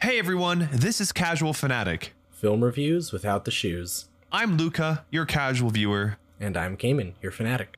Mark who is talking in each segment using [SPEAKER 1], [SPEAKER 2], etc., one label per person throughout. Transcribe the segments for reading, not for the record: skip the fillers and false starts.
[SPEAKER 1] Hey everyone, this is Casual Fanatic.
[SPEAKER 2] Film reviews without the shoes.
[SPEAKER 1] I'm Luca, your casual viewer.
[SPEAKER 2] And I'm Cayman, your fanatic.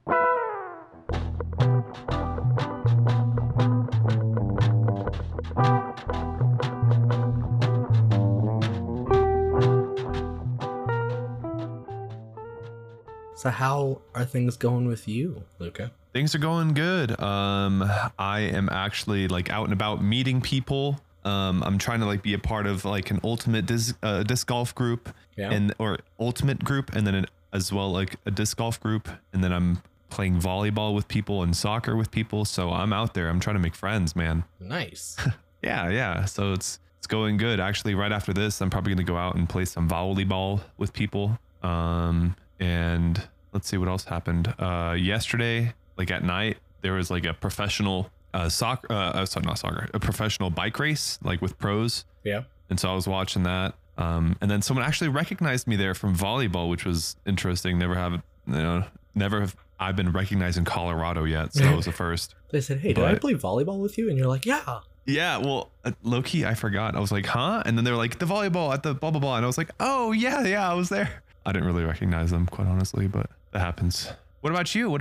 [SPEAKER 2] So how are things going with you, Luca?
[SPEAKER 1] Things are going good. I am actually out and about meeting people. I'm trying to be a part of an ultimate disc golf group, or ultimate group, and then as well a disc golf group, and then I'm playing volleyball with people and soccer with people. So I'm out there. I'm trying to make friends, man.
[SPEAKER 2] Nice.
[SPEAKER 1] Yeah. So it's going good. Actually, right after this, I'm probably gonna go out and play some volleyball with people. And let's see what else happened. Yesterday, at night, there was a professional a professional bike race with pros.
[SPEAKER 2] Yeah.
[SPEAKER 1] And so I was watching that. And then someone actually recognized me there from volleyball, which was interesting. Never have I been recognized in Colorado yet, so it was the first.
[SPEAKER 2] They said, "Hey, did I play volleyball with you?" And you're like, "Yeah."
[SPEAKER 1] Yeah, well, low key, I forgot. I was like, "Huh?" And then they were like, "The volleyball at the blah blah blah," and I was like, "Oh yeah, I was there." I didn't really recognize them, quite honestly, but that happens. What about you?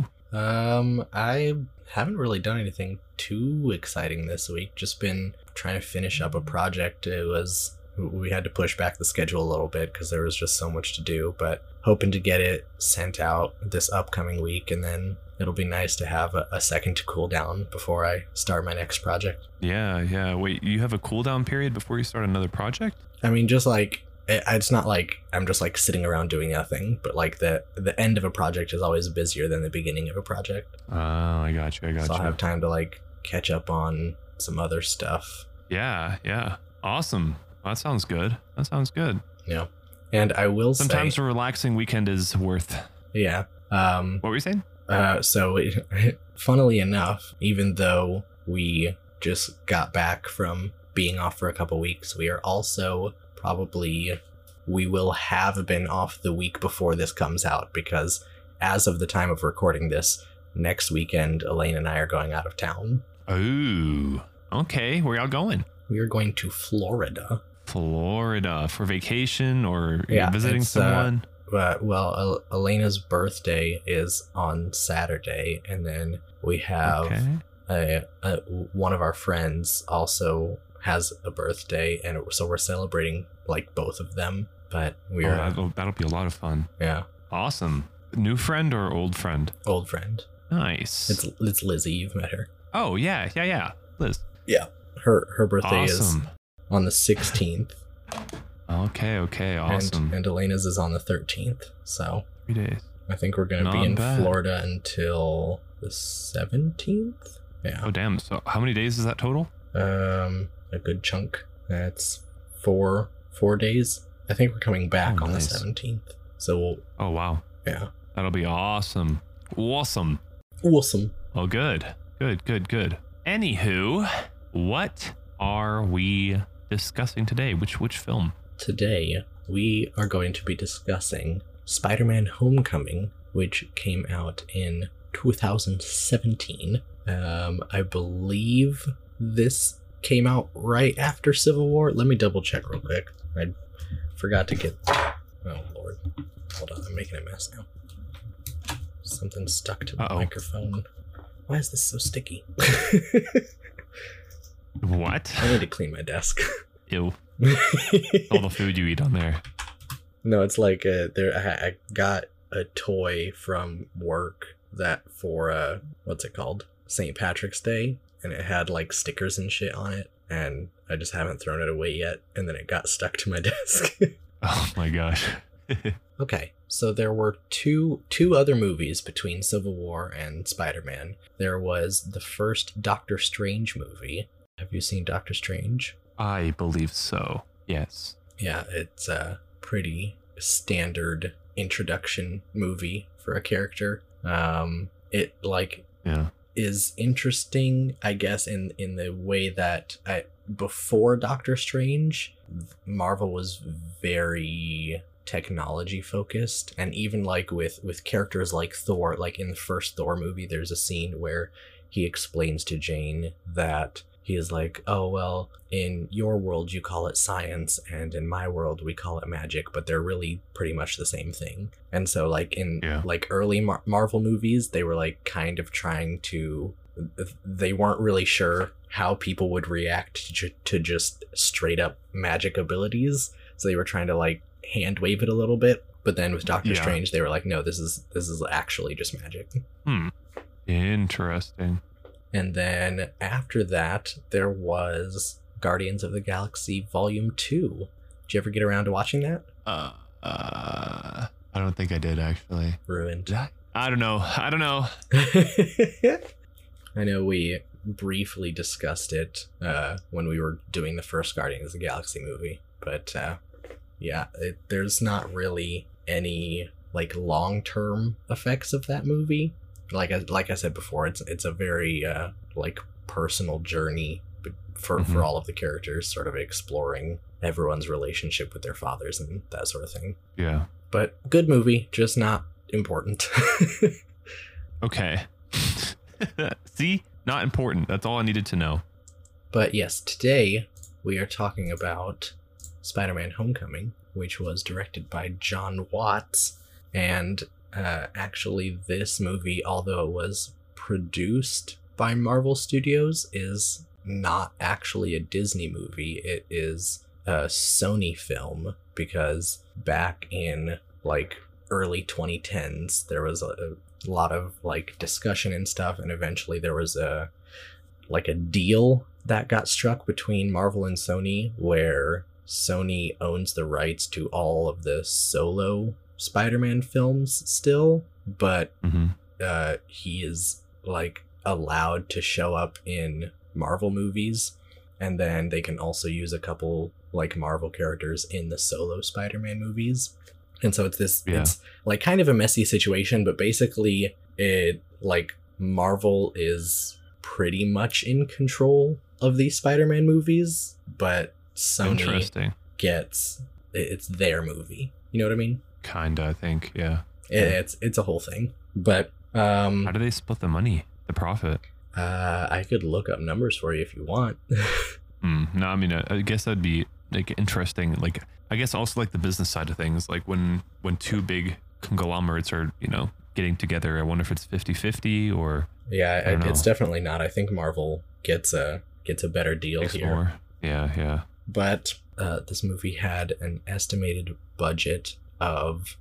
[SPEAKER 2] I haven't really done anything too exciting this week. Just been trying to finish up a project. We had to push back the schedule a little bit because there was just so much to do, but hoping to get it sent out this upcoming week, and then it'll be nice to have a second to cool down before I start my next project.
[SPEAKER 1] Yeah. Wait, you have a cooldown period before you start another project?
[SPEAKER 2] I mean, just it's not like I'm just sitting around doing nothing, but the end of a project is always busier than the beginning of a project.
[SPEAKER 1] Oh, I got you.
[SPEAKER 2] So I'll have time to catch up on some other stuff.
[SPEAKER 1] Yeah. Awesome. Well, that sounds good.
[SPEAKER 2] Yeah. And I will
[SPEAKER 1] sometimes a relaxing weekend is worth.
[SPEAKER 2] Yeah.
[SPEAKER 1] What were you saying?
[SPEAKER 2] Funnily enough, even though we just got back from being off for a couple weeks, we are also we will have been off the week before this comes out, because as of the time of recording this, next weekend, Elaine and I are going out of town.
[SPEAKER 1] Oh, okay. Where y'all going?
[SPEAKER 2] We are going to Florida.
[SPEAKER 1] Florida for vacation or visiting someone?
[SPEAKER 2] Elena's birthday is on Saturday, and then we have one of our friends also has a birthday, and so we're celebrating both of them. But
[SPEAKER 1] that'll be a lot of fun.
[SPEAKER 2] Yeah.
[SPEAKER 1] Awesome. New friend or old friend?
[SPEAKER 2] Old friend.
[SPEAKER 1] Nice.
[SPEAKER 2] It's Lizzie. You've met her.
[SPEAKER 1] Oh yeah. Liz.
[SPEAKER 2] Yeah. Her birthday is on the 16th.
[SPEAKER 1] Okay. Awesome.
[SPEAKER 2] And Elena's is on the 13th. So
[SPEAKER 1] 3 days.
[SPEAKER 2] I think we're gonna be in Florida until the 17th. Yeah.
[SPEAKER 1] Oh damn. So how many days is that total?
[SPEAKER 2] A good chunk. That's four days. I think we're coming back on the 17th. So
[SPEAKER 1] oh wow.
[SPEAKER 2] Yeah.
[SPEAKER 1] That'll be awesome. Awesome. Oh good. Anywho, what are we discussing today? Which film?
[SPEAKER 2] Today we are going to be discussing Spider-Man Homecoming, which came out in 2017. I believe this came out right after Civil War. Let me double check real quick. I forgot to get... Oh, Lord. Hold on, I'm making a mess now. Something stuck to my microphone. Why is this so sticky?
[SPEAKER 1] What?
[SPEAKER 2] I need to clean my desk.
[SPEAKER 1] Ew. All the food you eat on there.
[SPEAKER 2] No, it's I got a toy from work that for, what's it called? St. Patrick's Day. And it had stickers and shit on it, and I just haven't thrown it away yet, and then it got stuck to my desk.
[SPEAKER 1] Oh my gosh.
[SPEAKER 2] Okay, so there were two other movies between Civil War and Spider-Man. There was the first Doctor Strange movie. Have you seen Doctor Strange?
[SPEAKER 1] I believe so, yes.
[SPEAKER 2] Yeah, it's a pretty standard introduction movie for a character. It is interesting, I guess, in the way that before Doctor Strange, Marvel was very technology focused, and even with characters like Thor, in the first Thor movie, there's a scene where he explains to Jane that he is like, oh, well, in your world you call it science, and in my world we call it magic, but they're really pretty much the same thing. And so like in like early Marvel movies, they were like kind of trying to, they weren't really sure how people would react to just straight up magic abilities, so they were trying to like hand wave it a little bit. But then with Doctor Strange, they were like, no, this is actually just magic.
[SPEAKER 1] Interesting.
[SPEAKER 2] And then after that, there was Guardians of the Galaxy Volume 2. Did you ever get around to watching that?
[SPEAKER 1] I don't think I did, actually.
[SPEAKER 2] Ruined.
[SPEAKER 1] I don't know.
[SPEAKER 2] I know we briefly discussed it when we were doing the first Guardians of the Galaxy movie. But there's not really any like long-term effects of that movie. Like I said before, it's a very like personal journey for all of the characters, sort of exploring everyone's relationship with their fathers and that sort of thing.
[SPEAKER 1] Yeah.
[SPEAKER 2] But good movie, just not important.
[SPEAKER 1] Okay. See? Not important. That's all I needed to know.
[SPEAKER 2] But yes, today we are talking about Spider-Man Homecoming, which was directed by John Watts. And actually, this movie, although it was produced by Marvel Studios, is not actually a Disney movie. It is a Sony film, because back in like early 2010s, there was a lot of like discussion and stuff, and eventually there was a deal that got struck between Marvel and Sony, where Sony owns the rights to all of the solo Spider-Man films still, but he is like allowed to show up in Marvel movies, and then they can also use a couple like Marvel characters in the solo Spider-Man movies. And so it's like kind of a messy situation, but basically it like Marvel is pretty much in control of these Spider-Man movies, but Sony gets, it's their movie. You know what I mean?
[SPEAKER 1] Kinda, I think, yeah.
[SPEAKER 2] It's a whole thing. But
[SPEAKER 1] how do they split the money, the profit?
[SPEAKER 2] I could look up numbers for you if you want.
[SPEAKER 1] No, I mean, I guess that'd be like interesting. Like, I guess also like the business side of things, like when two big conglomerates are, you know, getting together, I wonder if it's 50-50 or...
[SPEAKER 2] Yeah, it's definitely not. I think Marvel gets a better deal here. More.
[SPEAKER 1] Yeah.
[SPEAKER 2] But this movie had an estimated budget of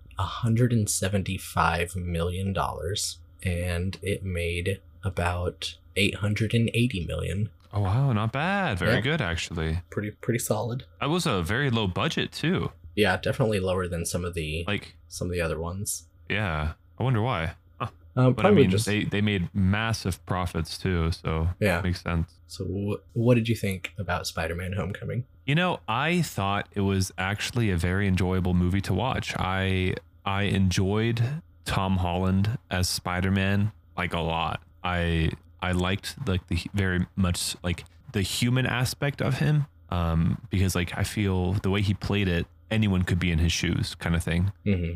[SPEAKER 2] $175 million, and it made about $880 million.
[SPEAKER 1] Oh wow, not bad. Very good, actually.
[SPEAKER 2] Pretty solid.
[SPEAKER 1] That was a very low budget too.
[SPEAKER 2] Yeah, definitely lower than some of the other ones.
[SPEAKER 1] Yeah, I wonder why.
[SPEAKER 2] But I mean,
[SPEAKER 1] they made massive profits too, so it makes sense.
[SPEAKER 2] So what did you think about Spider-Man Homecoming?
[SPEAKER 1] You know, I thought it was actually a very enjoyable movie to watch. I enjoyed Tom Holland as Spider-Man like a lot. I liked like the very much like the human aspect of him, because like I feel the way he played it, anyone could be in his shoes kind of thing.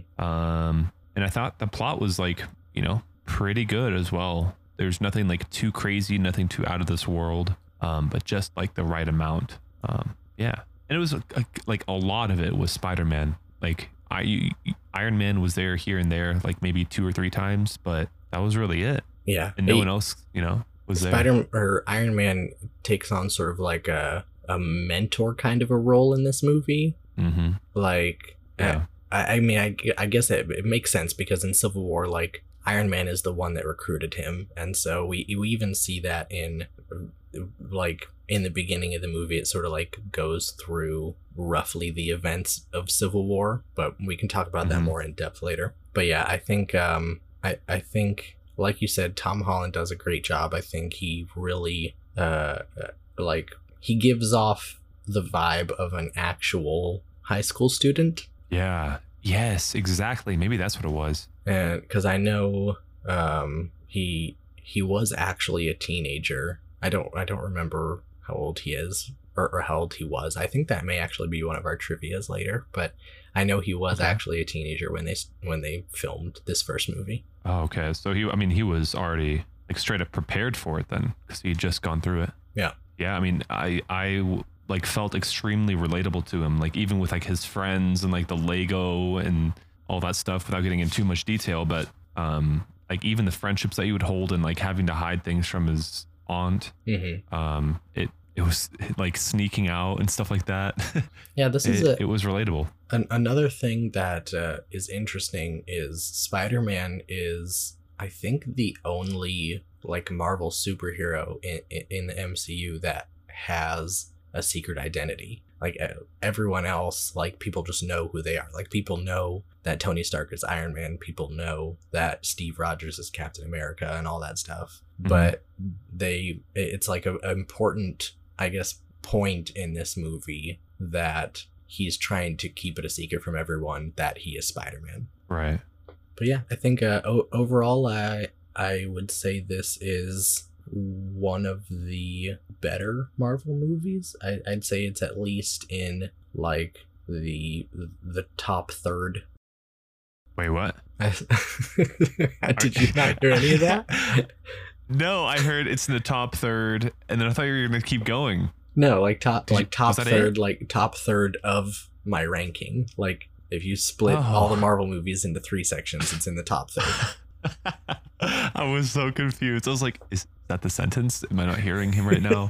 [SPEAKER 1] And I thought the plot was like, you know, pretty good as well. There's nothing like too crazy, nothing too out of this world, but just like the right amount. Yeah. And it was like a lot of it was Spider-Man. Like Iron Man was there here and there, like maybe 2 or 3 times, but that was really it.
[SPEAKER 2] Yeah.
[SPEAKER 1] And no one else, you know, was there.
[SPEAKER 2] Iron Man takes on sort of like a mentor kind of a role in this movie. Like, I mean, I guess it makes sense, because in Civil War, like, Iron Man is the one that recruited him. And so we even see that in, like, in the beginning of the movie, it sort of like goes through roughly the events of Civil War, but we can talk about that more in depth later. But yeah, I think, I think, like you said, Tom Holland does a great job. I think he really, like, he gives off the vibe of an actual high school student.
[SPEAKER 1] Yeah. Yes, exactly. Maybe that's what it was.
[SPEAKER 2] And because I know he was actually a teenager. I don't remember how old he is or how old he was. I think that may actually be one of our trivias later, but I know he was actually a teenager when they filmed this first movie.
[SPEAKER 1] Oh, okay. So he was already like straight up prepared for it then, because he had just gone through it.
[SPEAKER 2] Yeah.
[SPEAKER 1] Yeah, I mean, I like felt extremely relatable to him, like even with like his friends and like the Lego and all that stuff without getting into too much detail, but like even the friendships that he would hold and like having to hide things from his aunt. It was like sneaking out and stuff like that.
[SPEAKER 2] Yeah,
[SPEAKER 1] it was relatable.
[SPEAKER 2] Another thing that is interesting is Spider-Man is, I think, the only like Marvel superhero in the MCU that has a secret identity. Like everyone else, like people just know who they are. Like people know that Tony Stark is Iron Man. People know that Steve Rogers is Captain America and all that stuff. But it's like an important, I guess, point in this movie that he's trying to keep it a secret from everyone that he is Spider-Man.
[SPEAKER 1] Right.
[SPEAKER 2] But yeah, I think overall, I would say this is one of the better Marvel movies. I'd say it's at least in like the top third.
[SPEAKER 1] Wait, what?
[SPEAKER 2] Did you not hear any of that?
[SPEAKER 1] No, I heard it's in the top third, and then I thought you were gonna keep going.
[SPEAKER 2] No, like top third,
[SPEAKER 1] it?
[SPEAKER 2] like top third of my ranking. Like if you split all the Marvel movies into 3 sections, it's in the top third.
[SPEAKER 1] I was so confused. I was like, is that the sentence? Am I not hearing him right now?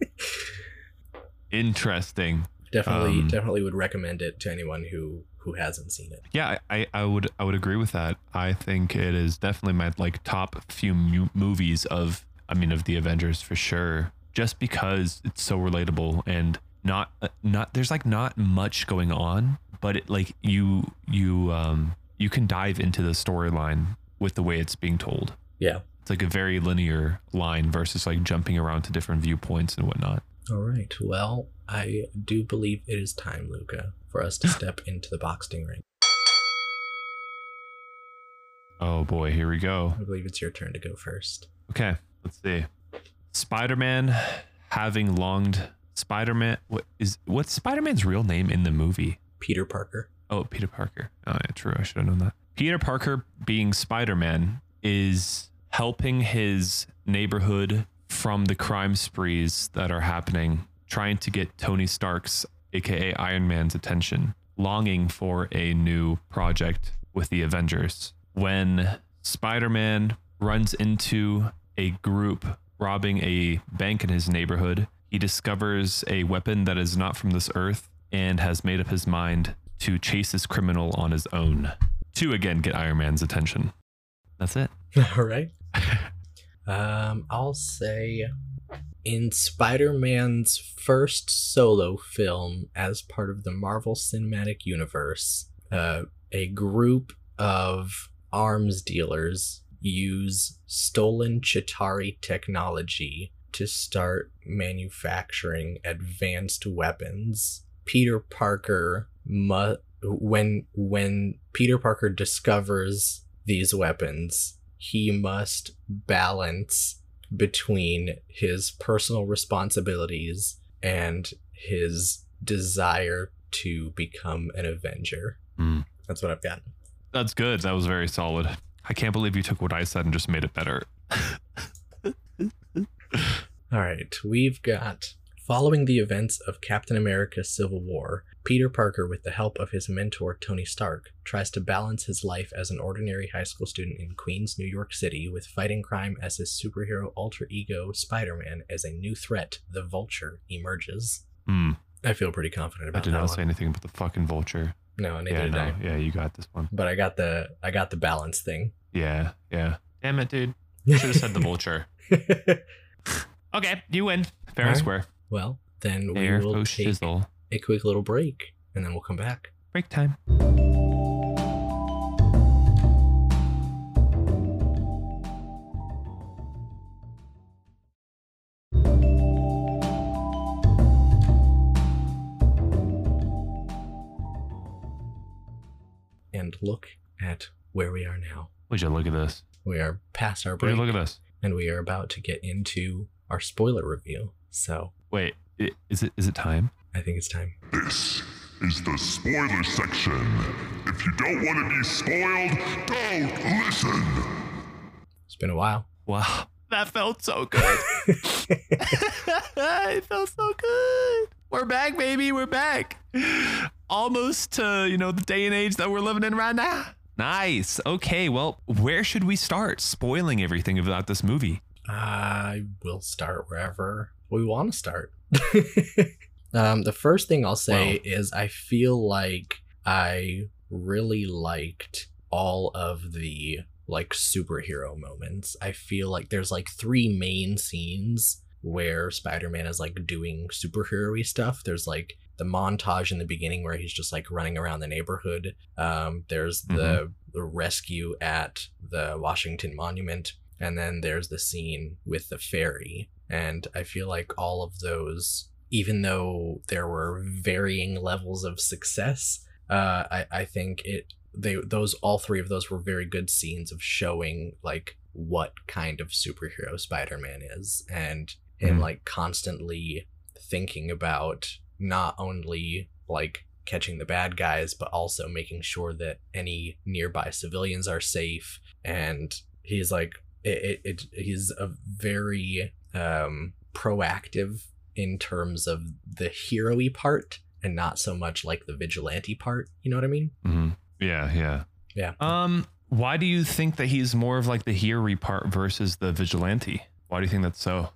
[SPEAKER 1] Interesting.
[SPEAKER 2] Definitely would recommend it to anyone who hasn't seen it.
[SPEAKER 1] Yeah, I would agree with that. I think it is definitely my like top few movies of the Avengers for sure, just because it's so relatable and not there's like not much going on, but it like you can dive into the storyline with the way it's being told.
[SPEAKER 2] Yeah.
[SPEAKER 1] It's like a very linear line versus like jumping around to different viewpoints and whatnot.
[SPEAKER 2] All right. Well, I do believe it is time, Luca, for us to step into the boxing ring.
[SPEAKER 1] Oh boy, here we go.
[SPEAKER 2] I believe it's your turn to go first.
[SPEAKER 1] Okay, let's see. Spider-Man having longed Spider-Man. What's Spider-Man's real name in the movie?
[SPEAKER 2] Peter Parker.
[SPEAKER 1] Oh, Peter Parker. Oh, yeah, true. I should have known that. Peter Parker, being Spider-Man, is helping his neighborhood from the crime sprees that are happening, trying to get Tony Stark's, aka Iron Man's, attention, longing for a new project with the Avengers. When Spider-Man runs into a group robbing a bank in his neighborhood, he discovers a weapon that is not from this earth and has made up his mind to chase this criminal on his own to again get Iron Man's attention. That's it.
[SPEAKER 2] All right. I'll say in Spider-Man's first solo film as part of the Marvel Cinematic Universe, a group of arms dealers use stolen Chitauri technology to start manufacturing advanced weapons. Peter Parker, when Peter Parker discovers these weapons, he must balance between his personal responsibilities and his desire to become an Avenger. That's what I've got.
[SPEAKER 1] That's good. That was very solid. I can't believe you took what I said and just made it better.
[SPEAKER 2] All right, we've got, following the events of Captain America Civil War, Peter Parker, with the help of his mentor Tony Stark, tries to balance his life as an ordinary high school student in Queens, New York City, with fighting crime as his superhero alter ego Spider-Man as a new threat, the Vulture, emerges. I feel pretty confident about that.
[SPEAKER 1] I did not say anything about the fucking Vulture.
[SPEAKER 2] No, neither did I.
[SPEAKER 1] Yeah, you got this one.
[SPEAKER 2] But I got the balance thing.
[SPEAKER 1] Yeah. Damn it, dude. Should have said the Vulture. Okay, you win. Fair and square.
[SPEAKER 2] Well, then we will take a quick little break, and then we'll come back.
[SPEAKER 1] Break time.
[SPEAKER 2] And look at where we are now.
[SPEAKER 1] Would you look at this?
[SPEAKER 2] We are past our break.
[SPEAKER 1] Would you look at this?
[SPEAKER 2] And we are about to get into our spoiler review. So
[SPEAKER 1] wait, is it time?
[SPEAKER 2] I think it's time.
[SPEAKER 3] This is the spoiler section. If you don't want to be spoiled, don't listen.
[SPEAKER 2] It's been a while.
[SPEAKER 1] Wow. That felt so good. It felt so good. We're back, baby. We're back. Almost to, the day and age that we're living in right now. Nice. Okay, well, where should we start spoiling everything about this movie?
[SPEAKER 2] I will start wherever we want to start. The first thing I'll say is I feel like I really liked all of the superhero moments. I feel like there's 3 main scenes where Spider-Man is doing superhero-y stuff. There's the montage in the beginning where he's just running around the neighborhood. There's the rescue at the Washington Monument, and then there's the scene with the ferry. And I feel like all of those, even though there were varying levels of success, I think all 3 of those were very good scenes of showing what kind of superhero Spider-Man is, and him constantly thinking about not only catching the bad guys, but also making sure that any nearby civilians are safe. And he's he's a very proactive in terms of the hero-y part, and not so much the vigilante part. You know what I mean?
[SPEAKER 1] Mm-hmm. Yeah. Why do you think that he's more of the hero-y part versus the vigilante? Why do you think that's so?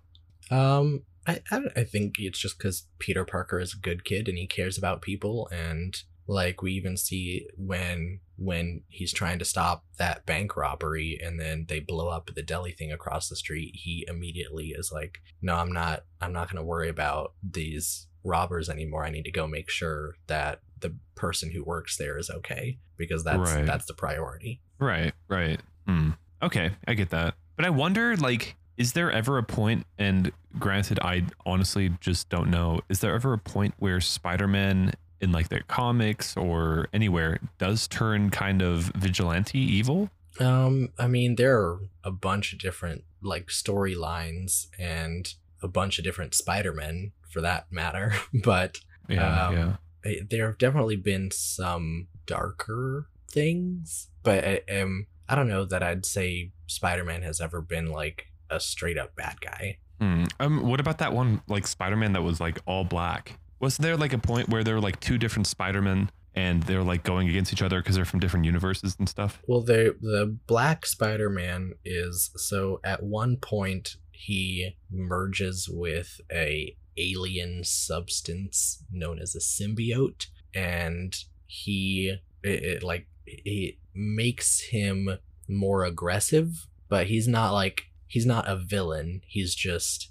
[SPEAKER 2] I think it's just because Peter Parker is a good kid and he cares about people, and we even see when he's trying to stop that bank robbery and then they blow up the deli thing across the street, he immediately is no, I'm not gonna worry about these robbers anymore. I need to go make sure that the person who works there is okay, because that's the priority.
[SPEAKER 1] Right. Okay, I get that. But I wonder, is there ever a point, and granted, I honestly just don't know, is there ever a point where Spider-Man in the comics or anywhere does turn kind of vigilante evil?
[SPEAKER 2] I mean, there are a bunch of different storylines and a bunch of different Spider-Men for that matter, but there have definitely been some darker things, but I don't know that I'd say Spider-Man has ever been a straight up bad guy.
[SPEAKER 1] What about that one Spider-Man that was all black? Wasn't there a point where there were 2 different Spider-Men and they're going against each other because they're from different universes and stuff?
[SPEAKER 2] Well, the black Spider-Man is, so at one point he merges with a alien substance known as a symbiote, and it makes him more aggressive, but he's not a villain. He's just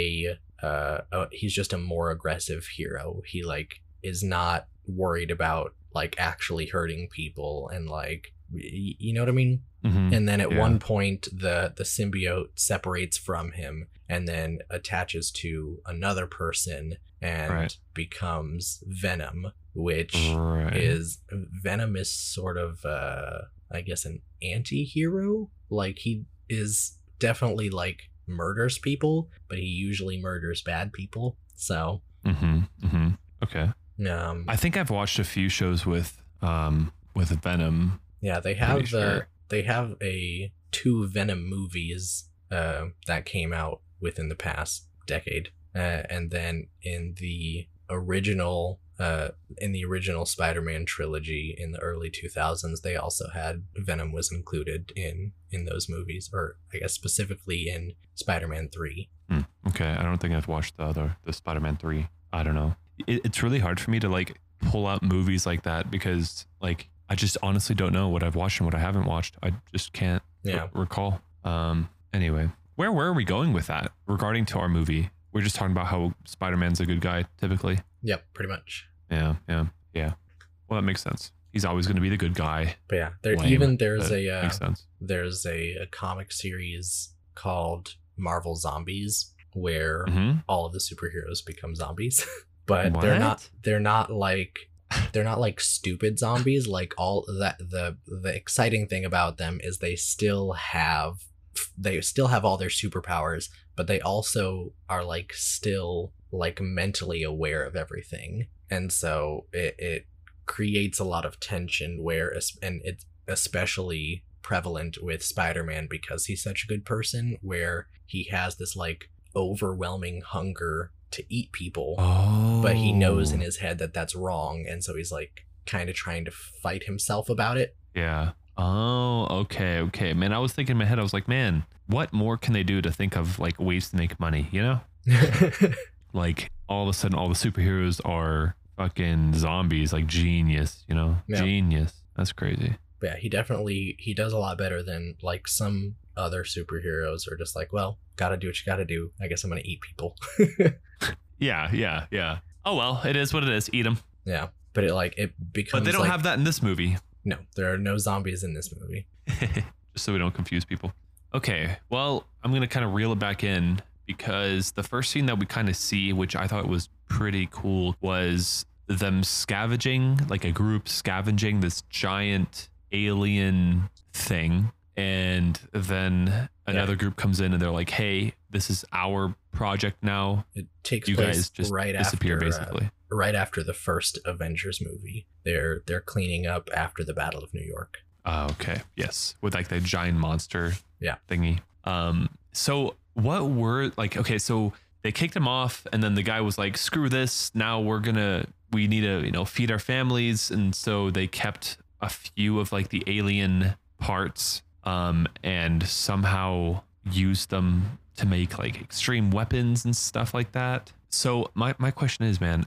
[SPEAKER 2] he's just a more aggressive hero. He is not worried about actually hurting people, and you know what I mean? Mm-hmm. And then at one point the symbiote separates from him and then attaches to another person and becomes Venom, which is sort of I guess an anti-hero. He is definitely murders people, but he usually murders bad people. So
[SPEAKER 1] okay. I think I've watched a few shows with Venom.
[SPEAKER 2] Yeah, they have they have 2 Venom movies that came out within the past decade, and then in the original Spider-Man trilogy in the early 2000s, they also had Venom was included in those movies, or I guess specifically in Spider-Man 3.
[SPEAKER 1] Okay, I don't think I've watched the Spider-Man 3. I don't know. It's really hard for me to pull out movies like that, because I just honestly don't know what I've watched and what I haven't watched. I just can't recall. Anyway, where were we going with that regarding to our movie? We're just talking about how Spider-Man's a good guy typically.
[SPEAKER 2] Yep, pretty much.
[SPEAKER 1] Yeah. Well, that makes sense. He's always going to be the good guy.
[SPEAKER 2] But yeah, there's a comic series called Marvel Zombies where all of the superheroes become zombies, but they're not like stupid zombies. All that the exciting thing about them is they still have all their superpowers, but they also are still mentally aware of everything, and so it creates a lot of tension and it's especially prevalent with Spider-Man because he's such a good person, where he has this like overwhelming hunger to eat people,
[SPEAKER 1] Oh.
[SPEAKER 2] but he knows in his head that that's wrong, and so he's like kind of trying to fight himself about it.
[SPEAKER 1] Yeah. Oh, okay. Man, I was thinking in my head, I was like, man, what more can they do to think of like ways to make money, you know? Like all of a sudden all the superheroes are fucking zombies, like genius, you know?
[SPEAKER 2] Yeah.
[SPEAKER 1] Genius. That's crazy.
[SPEAKER 2] But yeah, he does a lot better than like some other superheroes are just like, well, gotta do what you gotta do. I guess I'm gonna eat people.
[SPEAKER 1] Yeah. Oh, well, it is what it is. Eat them.
[SPEAKER 2] Yeah. But it becomes
[SPEAKER 1] But they don't
[SPEAKER 2] like,
[SPEAKER 1] have that in this movie.
[SPEAKER 2] no, there are no zombies in this movie.
[SPEAKER 1] Just so we don't confuse people. Okay, well, I'm going to kind of reel it back in because the first scene that we kind of see, which I thought was pretty cool, was them scavenging, like a group scavenging this giant alien thing. And then another group comes in and they're like, hey, this is our project now.
[SPEAKER 2] It takes
[SPEAKER 1] You
[SPEAKER 2] place
[SPEAKER 1] guys just
[SPEAKER 2] right
[SPEAKER 1] disappear,
[SPEAKER 2] after
[SPEAKER 1] basically.
[SPEAKER 2] right after the first Avengers movie. They're cleaning up after the Battle of New York.
[SPEAKER 1] Okay. Yes. With like the giant monster thingy. So what were like, okay, so they kicked him off and then the guy was like, screw this. Now we need to, you know, feed our families. And so they kept a few of like the alien parts and somehow used them to make like extreme weapons and stuff like that. So my question is, man,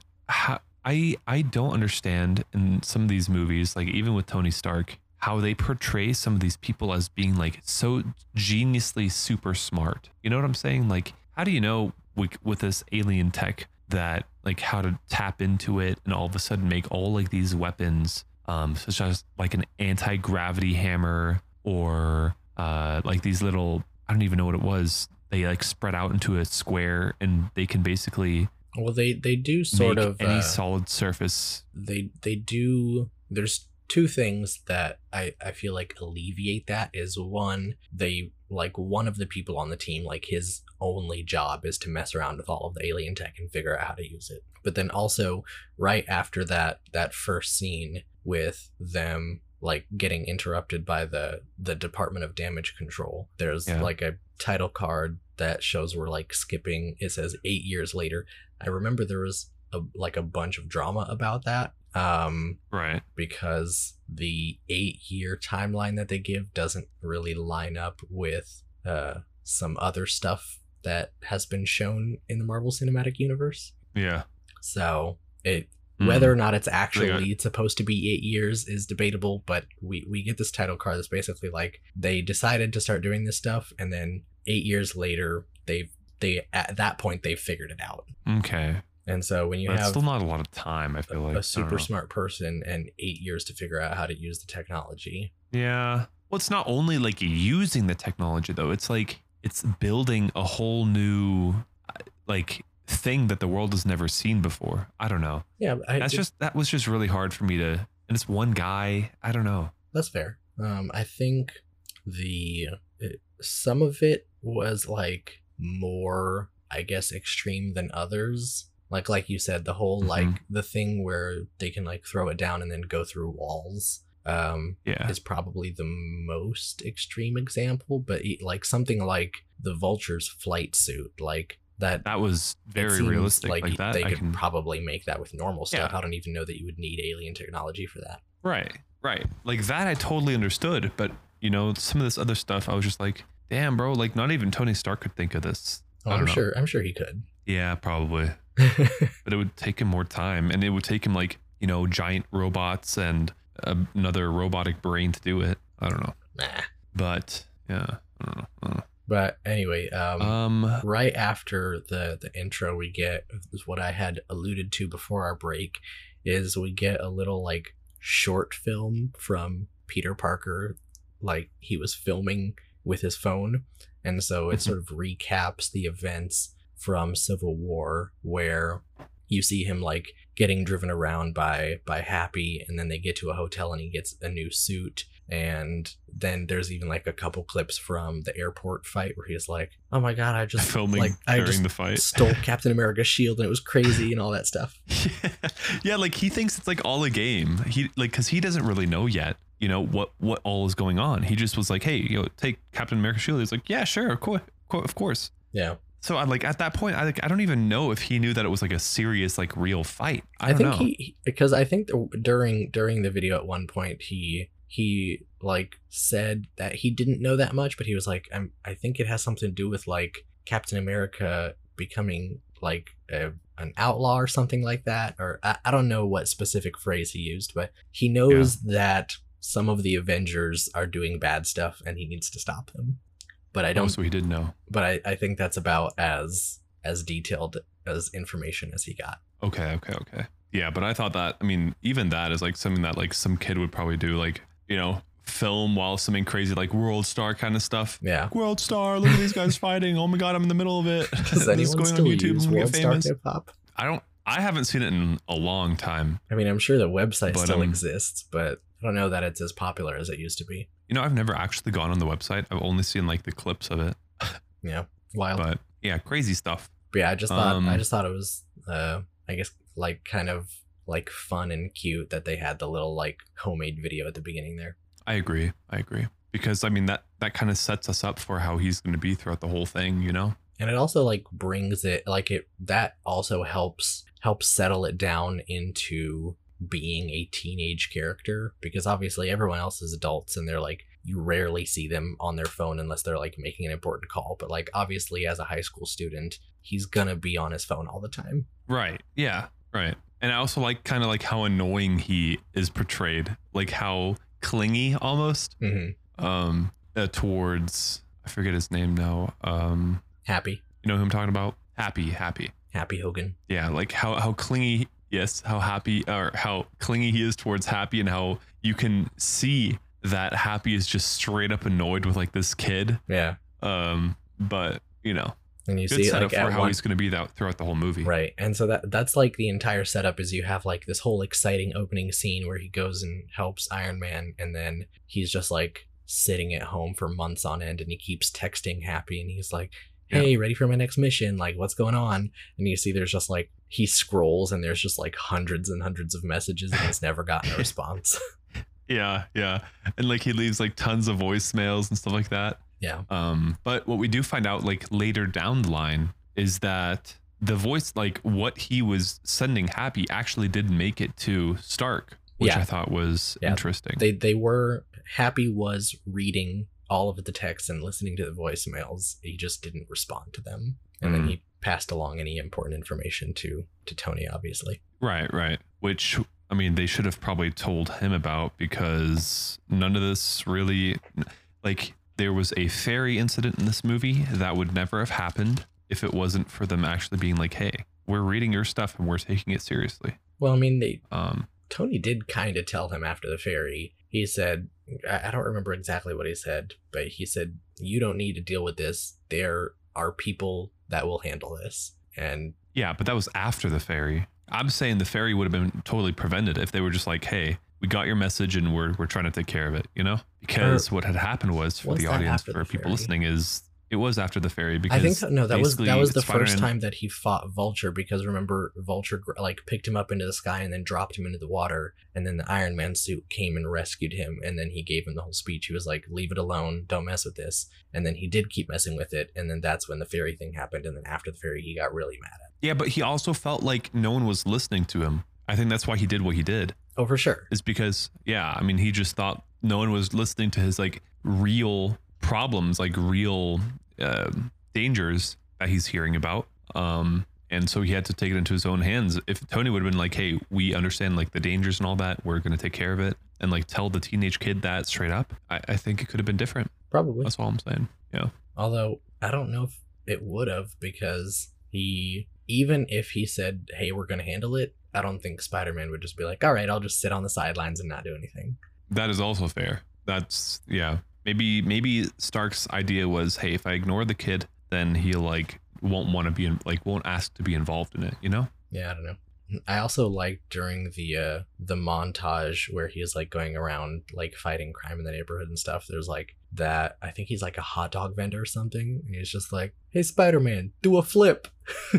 [SPEAKER 1] I don't understand in some of these movies, like even with Tony Stark, how they portray some of these people as being like so geniusly super smart. You know what I'm saying? Like, how do you know with this alien tech that like how to tap into it and all of a sudden make all like these weapons, such as like an anti-gravity hammer or like these little, I don't even know what it was. They like spread out into a square and they can basically
[SPEAKER 2] they do sort of
[SPEAKER 1] any solid surface.
[SPEAKER 2] They do. There's two things that I feel like alleviate that. Is one, they like one of the people on the team, like his only job is to mess around with all of the alien tech and figure out how to use it. But then also right after that first scene with them like getting interrupted by the Department of Damage Control, there's like a title card that shows we're like skipping. It says 8 years later. I remember there was a bunch of drama about that.
[SPEAKER 1] Right.
[SPEAKER 2] Because the 8-year timeline that they give doesn't really line up with some other stuff that has been shown in the Marvel Cinematic Universe.
[SPEAKER 1] Yeah.
[SPEAKER 2] So whether or not it's actually supposed to be 8 years is debatable, but we get this title card that's basically like they decided to start doing this stuff, and then 8 years later they at that point they figured it out.
[SPEAKER 1] Okay.
[SPEAKER 2] And so when you
[SPEAKER 1] That's
[SPEAKER 2] have
[SPEAKER 1] still not a lot of time, I feel like
[SPEAKER 2] a super smart person and 8 years to figure out how to use the technology.
[SPEAKER 1] Yeah. Well, it's not only like using the technology though. It's like it's building a whole new like thing that the world has never seen before. I don't know.
[SPEAKER 2] Yeah,
[SPEAKER 1] that was just really hard for me to. And it's one guy. I don't know.
[SPEAKER 2] That's fair. I think some of it was like more, I guess, extreme than others. Like you said, the whole like the thing where they can like throw it down and then go through walls. Is probably the most extreme example, but like something like the Vulture's flight suit, like that was very realistic. Like that, they could probably make that with normal stuff. I don't even know that you would need alien technology for that.
[SPEAKER 1] Right. Like that, I totally understood. But you know, some of this other stuff, I was just like, damn, bro. Like not even Tony Stark could think of this.
[SPEAKER 2] Oh, I'm sure he could.
[SPEAKER 1] Yeah, probably. But it would take him more time, and it would take him like, you know, giant robots and another robotic brain to do it. I don't know.
[SPEAKER 2] Nah.
[SPEAKER 1] But yeah, I don't know.
[SPEAKER 2] But anyway, right after the intro, we get is what I had alluded to before our break, is we get a little like short film from Peter Parker, like he was filming with his phone, and so it sort of recaps the events from Civil War, where you see him like getting driven around by Happy, and then they get to a hotel and he gets a new suit. And then there's even like a couple clips from the airport fight where he's like, oh my god, I just
[SPEAKER 1] filming during the fight
[SPEAKER 2] stole Captain America's shield and it was crazy and all that stuff.
[SPEAKER 1] Yeah, like he thinks it's like all a game. He like, because he doesn't really know yet, you know, what all is going on. He just was like, hey, you know, take Captain America's shield. He's like, yeah, sure, of course.
[SPEAKER 2] Yeah.
[SPEAKER 1] So I like at that point, I don't even know if he knew that it was like a serious, like real fight. I don't
[SPEAKER 2] think
[SPEAKER 1] know.
[SPEAKER 2] because I think during the video at one point he like said that he didn't know that much, but he was like, I think it has something to do with like Captain America becoming like an outlaw or something like that, or I don't know what specific phrase he used, but he knows that some of the Avengers are doing bad stuff and he needs to stop them. But I don't.
[SPEAKER 1] So he did know.
[SPEAKER 2] But I think that's about as detailed as information as he got.
[SPEAKER 1] Okay. Yeah, but I thought that, I mean, even that is like something that like some kid would probably do, like, you know, film while something crazy like World Star kind of stuff.
[SPEAKER 2] Yeah.
[SPEAKER 1] World Star, look at these guys fighting. Oh my God, I'm in the middle of it.
[SPEAKER 2] Does anyone still use World Star Hip Hop?
[SPEAKER 1] I haven't seen it in a long time.
[SPEAKER 2] I mean, I'm sure the website still exists, but I don't know that it's as popular as it used to be.
[SPEAKER 1] You know, I've never actually gone on the website. I've only seen like the clips of it.
[SPEAKER 2] Yeah, wild.
[SPEAKER 1] But yeah, crazy stuff.
[SPEAKER 2] But yeah, I just thought it was, I guess, like kind of like fun and cute that they had the little like homemade video at the beginning there.
[SPEAKER 1] I agree. Because I mean that kind of sets us up for how he's going to be throughout the whole thing, you know.
[SPEAKER 2] And it also like brings it like that also helps settle it down into being a teenage character, because obviously everyone else is adults and they're like, you rarely see them on their phone unless they're like making an important call. But like obviously as a high school student, he's gonna be on his phone all the time. Right.
[SPEAKER 1] Yeah. Right. And I also like kind of like how annoying he is portrayed, like how clingy almost towards, I forget his name now.
[SPEAKER 2] Happy.
[SPEAKER 1] You know who I'm talking about? Happy
[SPEAKER 2] Hogan.
[SPEAKER 1] Yeah, like how clingy. Yes, how clingy he is towards Happy, and how you can see that Happy is just straight up annoyed with like this kid.
[SPEAKER 2] Yeah.
[SPEAKER 1] But you know,
[SPEAKER 2] and you see like
[SPEAKER 1] for how he's going to be throughout the whole movie.
[SPEAKER 2] Right. And so that's like the entire setup is you have like this whole exciting opening scene where he goes and helps Iron Man, and then he's just like sitting at home for months on end, and he keeps texting Happy, and he's like, hey, ready for my next mission? Like, what's going on? And you see there's just like, he scrolls and there's just like hundreds and hundreds of messages and he's never gotten a response.
[SPEAKER 1] Yeah. And like he leaves like tons of voicemails and stuff like that.
[SPEAKER 2] Yeah.
[SPEAKER 1] But what we do find out like later down the line is that the voice, like what he was sending Happy actually did make it to Stark, which I thought was interesting.
[SPEAKER 2] They were, Happy was reading all of the texts and listening to the voicemails. He just didn't respond to them. And then he passed along any important information to Tony, obviously.
[SPEAKER 1] Right. Which, I mean, they should have probably told him about, because none of this really, like, there was a fairy incident in this movie that would never have happened if it wasn't for them actually being like, hey, we're reading your stuff and we're taking it seriously.
[SPEAKER 2] Well, I mean, Tony did kind of tell him after the fairy. He said, I don't remember exactly what he said, but he said, you don't need to deal with this. There are people that will handle this. And
[SPEAKER 1] yeah, but that was after the fairy. I'm saying the fairy would have been totally prevented if they were just like, hey, we got your message and we're trying to take care of it, you know? Because what had happened was, for the audience, for people listening, is it was after the fairy, because
[SPEAKER 2] I think that was the first time that he fought Vulture, because remember, Vulture like picked him up into the sky and then dropped him into the water, and then the Iron Man suit came and rescued him, and then he gave him the whole speech. He was like, leave it alone, don't mess with this. And then he did keep messing with it, and then that's when the fairy thing happened, and then after the fairy he got really mad at it.
[SPEAKER 1] Yeah, but he also felt like no one was listening to him. I think that's why he did what he did.
[SPEAKER 2] Oh, for sure.
[SPEAKER 1] Is because, I mean, he just thought no one was listening to his like real problems, like real dangers that he's hearing about. And so he had to take it into his own hands. If Tony would have been like, hey, we understand like the dangers and all that, we're going to take care of it, and like tell the teenage kid that straight up, I think it could have been different.
[SPEAKER 2] Probably.
[SPEAKER 1] That's all I'm saying. Yeah.
[SPEAKER 2] Although I don't know if it would have, because even if he said, hey, we're going to handle it, I don't think Spider-Man would just be like, all right, I'll just sit on the sidelines and not do anything.
[SPEAKER 1] That is also fair. That's, maybe Stark's idea was, hey, if I ignore the kid, then he'll like won't want to be won't ask to be involved in it, you know?
[SPEAKER 2] Yeah, I don't know. I also liked during the montage where he's like going around like fighting crime in the neighborhood and stuff. There's like that, I think he's like a hot dog vendor or something. And he's just like, hey, Spider-Man, do a flip.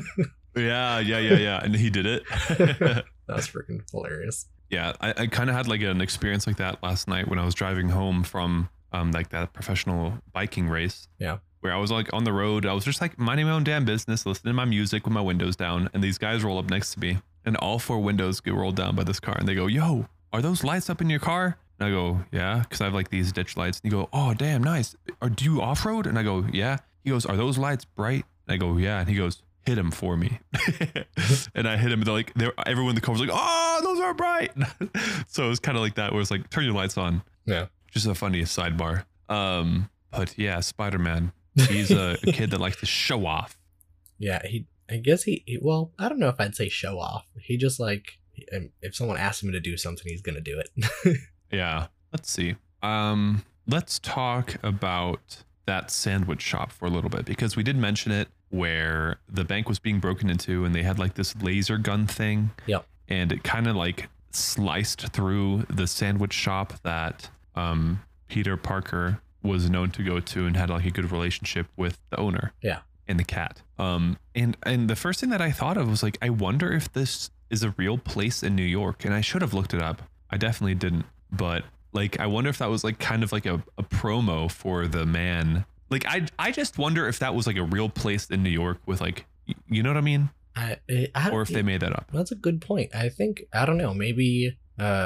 [SPEAKER 1] Yeah. And he did it.
[SPEAKER 2] That was freaking hilarious.
[SPEAKER 1] Yeah, I kind of had like an experience like that last night when I was driving home from like that professional biking race.
[SPEAKER 2] Yeah.
[SPEAKER 1] where I was like on the road. I was just like minding my own damn business, listening to my music with my windows down. And these guys roll up next to me and all 4 windows get rolled down by this car. And they go, yo, are those lights up in your car? And I go, yeah, because I have like these ditch lights. And you go, oh, damn, nice. Do you off-road? And I go, yeah. He goes, are those lights bright? And I go, yeah. And he goes, hit him for me. And I hit him. And everyone in the car was like, oh, those are bright. So it was kind of like that, where it's like, turn your lights on.
[SPEAKER 2] Yeah.
[SPEAKER 1] Just a funny sidebar. But yeah, Spider-Man. He's a kid that likes to show off.
[SPEAKER 2] Yeah, I guess well, I don't know if I'd say show off. He just like, if someone asks him to do something, he's gonna do it.
[SPEAKER 1] Yeah. Let's see. Let's talk about that sandwich shop for a little bit, because we did mention it, where the bank was being broken into and they had like this laser gun thing.
[SPEAKER 2] Yep.
[SPEAKER 1] And it kind of like sliced through the sandwich shop that Peter Parker was known to go to and had like a good relationship with the owner.
[SPEAKER 2] Yeah.
[SPEAKER 1] And the cat. And the first thing that I thought of was like, I wonder if this is a real place in New York. And I should have looked it up. I definitely didn't. But like, I wonder if that was like kind of like a promo for the man. Like, I just wonder if that was like a real place in New York with like, you know what I mean? Or if they made that up.
[SPEAKER 2] That's a good point. I don't know, maybe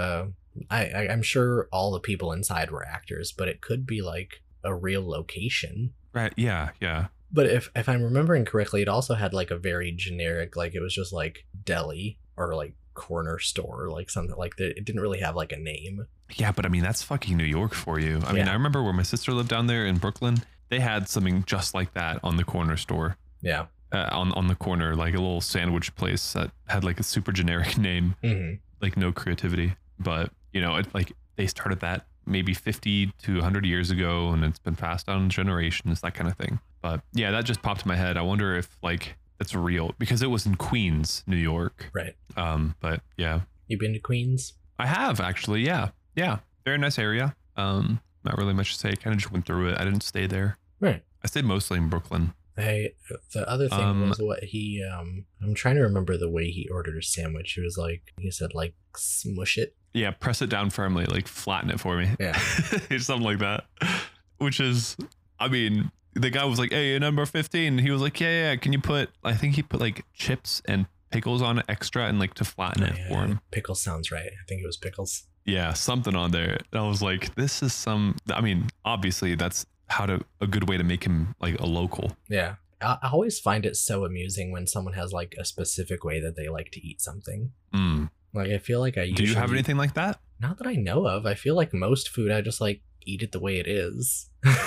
[SPEAKER 2] I'm sure all the people inside were actors, but it could be like a real location.
[SPEAKER 1] Right. Yeah. Yeah.
[SPEAKER 2] But if I'm remembering correctly, it also had like a very generic, like it was just like deli or like corner store, like something like that. It didn't really have like a name.
[SPEAKER 1] Yeah, but I mean, that's fucking New York for you. I mean, I remember where my sister lived down there in Brooklyn. They had something just like that on the corner store.
[SPEAKER 2] Yeah.
[SPEAKER 1] On the corner, like a little sandwich place that had like a super generic name, like no creativity. But, you know, it like they started that maybe 50 to 100 years ago and it's been passed down generations, that kind of thing. But yeah, that just popped in my head. I wonder if like that's real, because it was in Queens, New York.
[SPEAKER 2] Right.
[SPEAKER 1] But yeah.
[SPEAKER 2] You been to Queens?
[SPEAKER 1] I have actually. Yeah. Yeah. Very nice area. Not really much to say. Kind of just went through it. I didn't stay there.
[SPEAKER 2] Right.
[SPEAKER 1] I stayed mostly in Brooklyn.
[SPEAKER 2] The other thing was what he, I'm trying to remember the way he ordered a sandwich. It was like, he said like, smush it.
[SPEAKER 1] Yeah. Press it down firmly, like flatten it for me.
[SPEAKER 2] Yeah.
[SPEAKER 1] Something like that. Which is, I mean, the guy was like, hey, number 15. He was like, yeah. Can you I think he put like chips and pickles on it extra and like to flatten it for him.
[SPEAKER 2] Pickles sounds right. I think it was pickles.
[SPEAKER 1] Yeah. Something on there. And I was like, this is I mean, obviously that's a good way to make him like a local.
[SPEAKER 2] Yeah. I always find it so amusing when someone has like a specific way that they like to eat something. Like, I feel like
[SPEAKER 1] Do you have anything like that?
[SPEAKER 2] Not that I know of. I feel like most food, I just like eat it the way it is.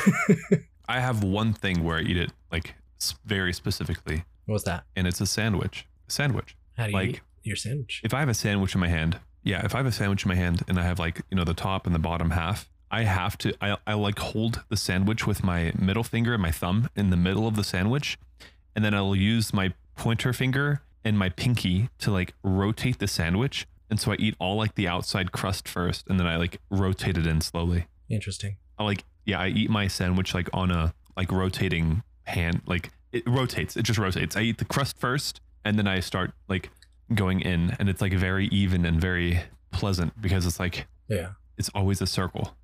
[SPEAKER 1] I have one thing where I eat it like very specifically.
[SPEAKER 2] What's that?
[SPEAKER 1] And it's a sandwich.
[SPEAKER 2] How do you eat your sandwich?
[SPEAKER 1] If I have a sandwich in my hand, and I have like, you know, the top and the bottom half, I like hold the sandwich with my middle finger and my thumb in the middle of the sandwich. And then I'll use my pointer finger and my pinky to like rotate the sandwich. And so I eat all like the outside crust first, and then I like rotate it in slowly.
[SPEAKER 2] Interesting.
[SPEAKER 1] I eat my sandwich like on a like rotating hand, like it just rotates. I eat the crust first, and then I start like going in, and it's like very even and very pleasant, because it's like,
[SPEAKER 2] yeah,
[SPEAKER 1] it's always a circle.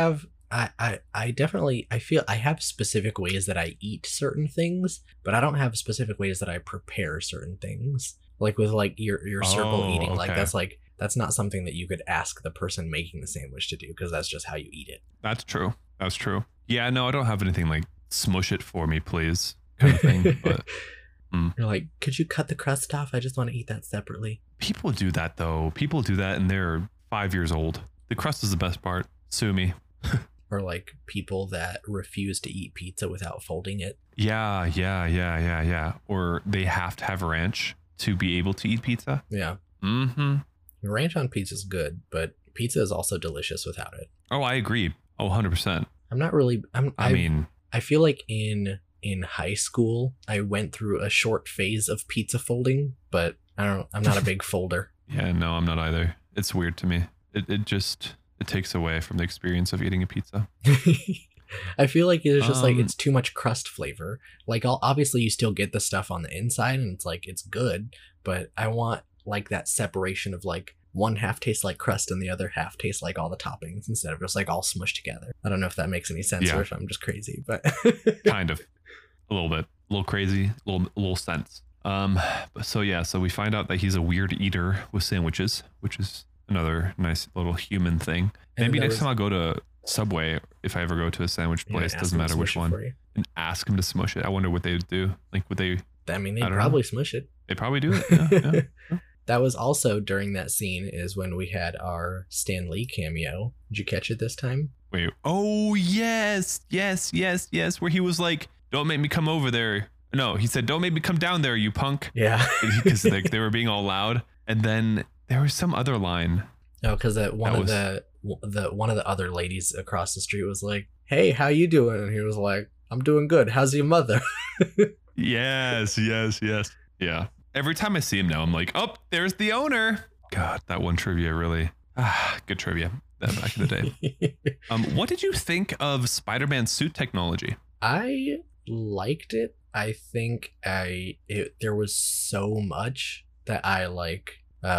[SPEAKER 2] I definitely, I feel I have specific ways that I eat certain things, but I don't have specific ways that I prepare certain things. Like with like your circle eating, okay. That's not something that you could ask the person making the sandwich to do, because that's just how you eat it.
[SPEAKER 1] That's true. Yeah, no, I don't have anything like smush it for me, please, kind of thing. But
[SPEAKER 2] you're like, could you cut the crust off? I just want to eat that separately.
[SPEAKER 1] People do that though. People do that, and they're 5 years old. The crust is the best part. Sue me.
[SPEAKER 2] Or like people that refuse to eat pizza without folding it.
[SPEAKER 1] Yeah. Or they have to have ranch to be able to eat pizza.
[SPEAKER 2] Yeah. Ranch on pizza is good, but pizza is also delicious without it.
[SPEAKER 1] Oh, I agree. 100%.
[SPEAKER 2] I feel like in high school, I went through a short phase of pizza folding, but I'm not a big folder.
[SPEAKER 1] Yeah, no, I'm not either. It's weird to me. It takes away from the experience of eating a pizza.
[SPEAKER 2] I feel like it's just like it's too much crust flavor. Like obviously you still get the stuff on the inside and it's like it's good, but I want like that separation of like one half tastes like crust and the other half tastes like all the toppings instead of just like all smushed together. I don't know if that makes any sense or if I'm just crazy, but
[SPEAKER 1] kind of a little bit, a little crazy, a little sense. So we find out that he's a weird eater with sandwiches, which is another nice little human thing. Maybe next time I'll go to Subway, if I ever go to a sandwich place, doesn't matter which one, and ask them to smush it. I wonder what they would do. Like, would they?
[SPEAKER 2] I mean, they'd probably smush it.
[SPEAKER 1] They probably do it. Yeah.
[SPEAKER 2] That was also during that scene is when we had our Stan Lee cameo. Did you catch it this time?
[SPEAKER 1] Wait. Oh, yes. Where he was like, "Don't make me come over there." No, he said, "Don't make me come down there, you punk."
[SPEAKER 2] Yeah.
[SPEAKER 1] Because they were being all loud. And then there was some other line.
[SPEAKER 2] Oh, because one of the other ladies across the street was like, "Hey, how you doing?" And he was like, "I'm doing good. How's your mother?"
[SPEAKER 1] Yes. Yeah. Every time I see him now, I'm like, "Oh, there's the owner." God, that one trivia really, good trivia back in the day. What did you think of Spider-Man's suit technology?
[SPEAKER 2] I liked it. I think there was so much that I like.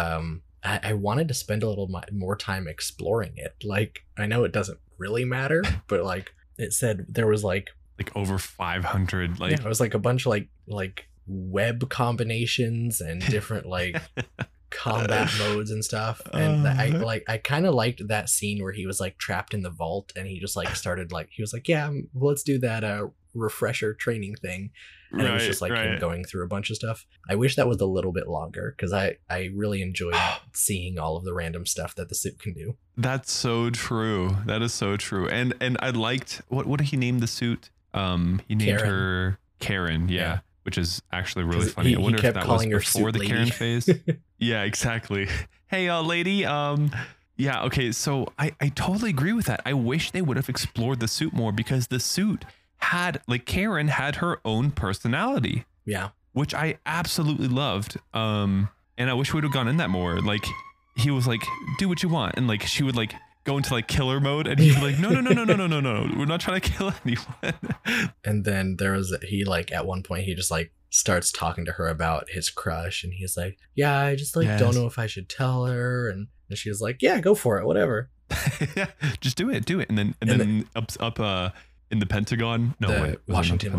[SPEAKER 2] I wanted to spend a little more time exploring it. Like, I know it doesn't really matter, but like it said there was like
[SPEAKER 1] over 500. Like,
[SPEAKER 2] yeah, it was like a bunch of like web combinations and different like combat modes and stuff. And I kind of liked that scene where he was like trapped in the vault and he just like started like, he was like, "Yeah, let's do that refresher training thing." And it was just like him going through a bunch of stuff. I wish that was a little bit longer because I really enjoyed seeing all of the random stuff that the suit can do.
[SPEAKER 1] That's so true. That is so true. And I liked what did he name the suit? He named her Karen. Yeah. Which is actually really funny. I wonder if that was before the lady. Karen phase. Yeah, exactly. Hey, lady. Yeah. Okay. So I totally agree with that. I wish they would have explored the suit more because the suit Karen had her own personality.
[SPEAKER 2] Yeah.
[SPEAKER 1] Which I absolutely loved. And I wish we would have gone in that more. Like, he was like, "Do what you want," and like she would like go into like killer mode, and he'd be like, no, we're not trying to kill anyone. And
[SPEAKER 2] then he like at one point he just like starts talking to her about his crush, and he's like, "Yeah, I just like don't know if I should tell her," and she was like, "Yeah, go for it, whatever."
[SPEAKER 1] Just do it. And then up in the Pentagon,
[SPEAKER 2] Washington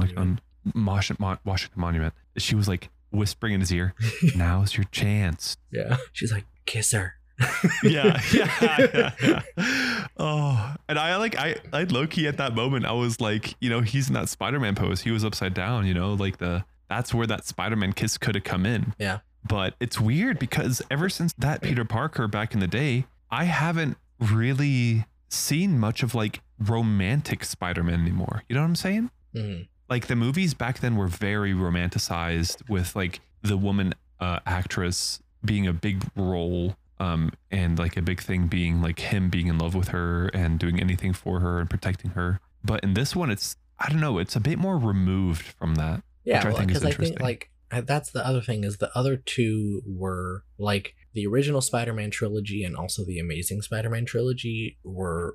[SPEAKER 1] Monument, she was like whispering in his ear, "Now's your chance."
[SPEAKER 2] Yeah, she's like, "Kiss her."
[SPEAKER 1] Yeah. Oh, and I low-key at that moment, I was like, he's in that Spider-Man pose. He was upside down, like that's where that Spider-Man kiss could have come in.
[SPEAKER 2] Yeah.
[SPEAKER 1] But it's weird because ever since that Peter Parker back in the day, I haven't really seen much of like romantic Spider-Man anymore. You know what I'm saying?
[SPEAKER 2] Mm-hmm.
[SPEAKER 1] Like the movies back then were very romanticized with like the woman actress being a big role. And like a big thing being like him being in love with her and doing anything for her and protecting her. But in this one, it's a bit more removed from that.
[SPEAKER 2] Yeah, which I think is interesting. I think like that's the other thing is the other two were like the original Spider-Man trilogy and also the Amazing Spider-Man trilogy were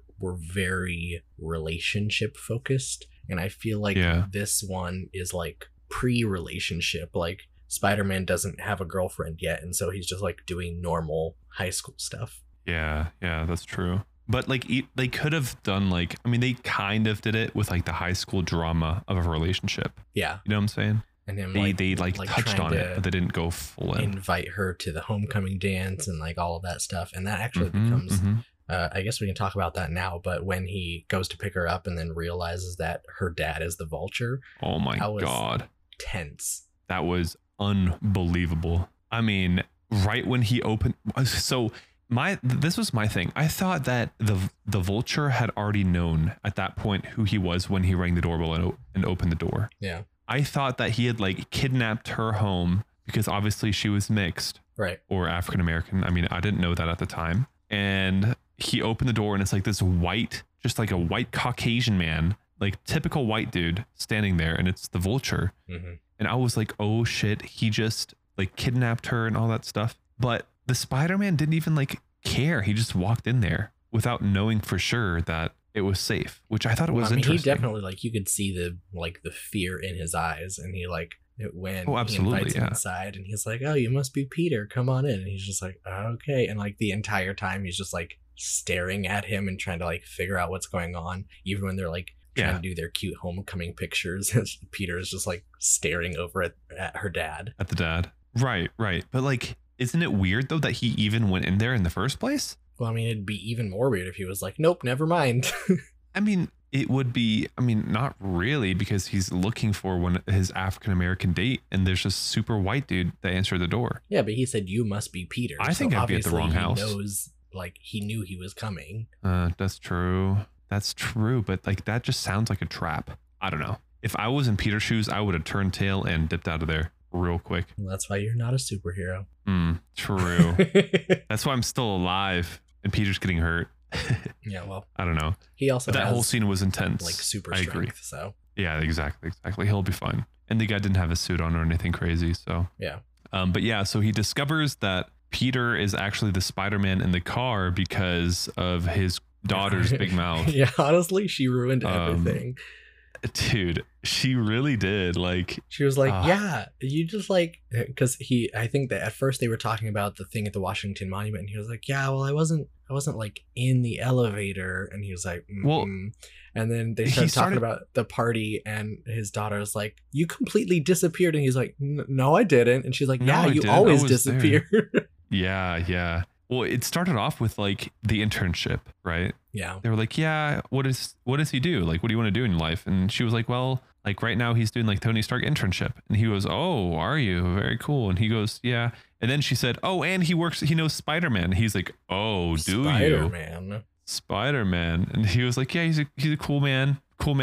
[SPEAKER 2] very relationship focused. And I feel like this one is like pre-relationship, like Spider-Man doesn't have a girlfriend yet, and so he's just like doing normal high school stuff.
[SPEAKER 1] Yeah, that's true. But like they could have done like, I mean, they kind of did it with like the high school drama of a relationship.
[SPEAKER 2] Yeah,
[SPEAKER 1] you know what I'm saying?
[SPEAKER 2] And then
[SPEAKER 1] they touched on it, but they didn't go full in.
[SPEAKER 2] Invite her to the homecoming dance and like all of that stuff, and that actually becomes. I guess we can talk about that now, but when he goes to pick her up and then realizes that her dad is the Vulture.
[SPEAKER 1] Oh my God.
[SPEAKER 2] Tense.
[SPEAKER 1] That was unbelievable. I mean, right when he opened, so this was my thing. I thought that the Vulture had already known at that point who he was when he rang the doorbell and opened the door.
[SPEAKER 2] Yeah.
[SPEAKER 1] I thought that he had like kidnapped her home because obviously she was mixed.
[SPEAKER 2] Right.
[SPEAKER 1] Or African American. I mean, I didn't know that at the time. And he opened the door and it's like this white, just like a white Caucasian man, like typical white dude standing there, and it's the Vulture.
[SPEAKER 2] Mm-hmm.
[SPEAKER 1] And I was like, oh shit, he just like kidnapped her and all that stuff. But the Spider-Man didn't even like care. He just walked in there without knowing for sure that it was safe, which I thought it was interesting.
[SPEAKER 2] He definitely, like, you could see the fear in his eyes, and he like when
[SPEAKER 1] Oh,
[SPEAKER 2] he
[SPEAKER 1] absolutely,
[SPEAKER 2] invites him
[SPEAKER 1] yeah.
[SPEAKER 2] inside, and he's like, "Oh, you must be Peter. Come on in." And he's just like, "Okay." And like the entire time, he's just like staring at him and trying to like figure out what's going on, even when they're like trying
[SPEAKER 1] Yeah.
[SPEAKER 2] to do their cute homecoming pictures. Peter is just like staring over at her dad.
[SPEAKER 1] At the dad. Right. But like, isn't it weird though that he even went in there in the first place?
[SPEAKER 2] Well, I mean, it'd be even more weird if he was like, "Nope, never mind."
[SPEAKER 1] I mean, it would be, I mean, not really, because he's looking for his African American date, and there's just super white dude that answered the door.
[SPEAKER 2] Yeah, but he said, "You must be Peter."
[SPEAKER 1] I think I'd be at the wrong house.
[SPEAKER 2] He knows, like, he knew he was coming.
[SPEAKER 1] That's true. But like, that just sounds like a trap. I don't know. If I was in Peter's shoes, I would have turned tail and dipped out of there real quick.
[SPEAKER 2] Well, that's why you're not a superhero.
[SPEAKER 1] True. That's why I'm still alive and Peter's getting hurt.
[SPEAKER 2] Yeah, well,
[SPEAKER 1] I don't know.
[SPEAKER 2] he also
[SPEAKER 1] But that
[SPEAKER 2] has,
[SPEAKER 1] whole scene was intense.
[SPEAKER 2] like, super
[SPEAKER 1] I
[SPEAKER 2] strength.
[SPEAKER 1] agree.
[SPEAKER 2] So
[SPEAKER 1] Yeah, exactly. He'll be fine. And the guy didn't have a suit on or anything crazy. So
[SPEAKER 2] yeah.
[SPEAKER 1] But yeah, so he discovers that Peter is actually the Spider-Man in the car because of his daughter's big mouth.
[SPEAKER 2] Yeah, honestly, she ruined everything.
[SPEAKER 1] Dude, she really did. Like,
[SPEAKER 2] She was like, "Yeah, you just like," because I think that at first they were talking about the thing at the Washington Monument, and he was like, "Yeah, well, I wasn't like in the elevator," and he was like,
[SPEAKER 1] Well,
[SPEAKER 2] and then they started talking about the party, and his daughter was like, "You completely disappeared," and he's like, "No, I didn't," and she's like,
[SPEAKER 1] No,
[SPEAKER 2] "Yeah,
[SPEAKER 1] I
[SPEAKER 2] you
[SPEAKER 1] didn't.
[SPEAKER 2] always
[SPEAKER 1] I was there."
[SPEAKER 2] disappear."
[SPEAKER 1] yeah. Well, it started off with like the internship, right?
[SPEAKER 2] Yeah.
[SPEAKER 1] They were like, yeah, what does he do? Like, what do you want to do in your life? And she was like, well, like right now he's doing like Tony Stark internship. And he goes, oh, are you? Very cool. And he goes, yeah. And then she said, oh, and he knows Spider-Man. He's like, oh, do you? Spider-Man. And he was like, yeah, he's a cool man.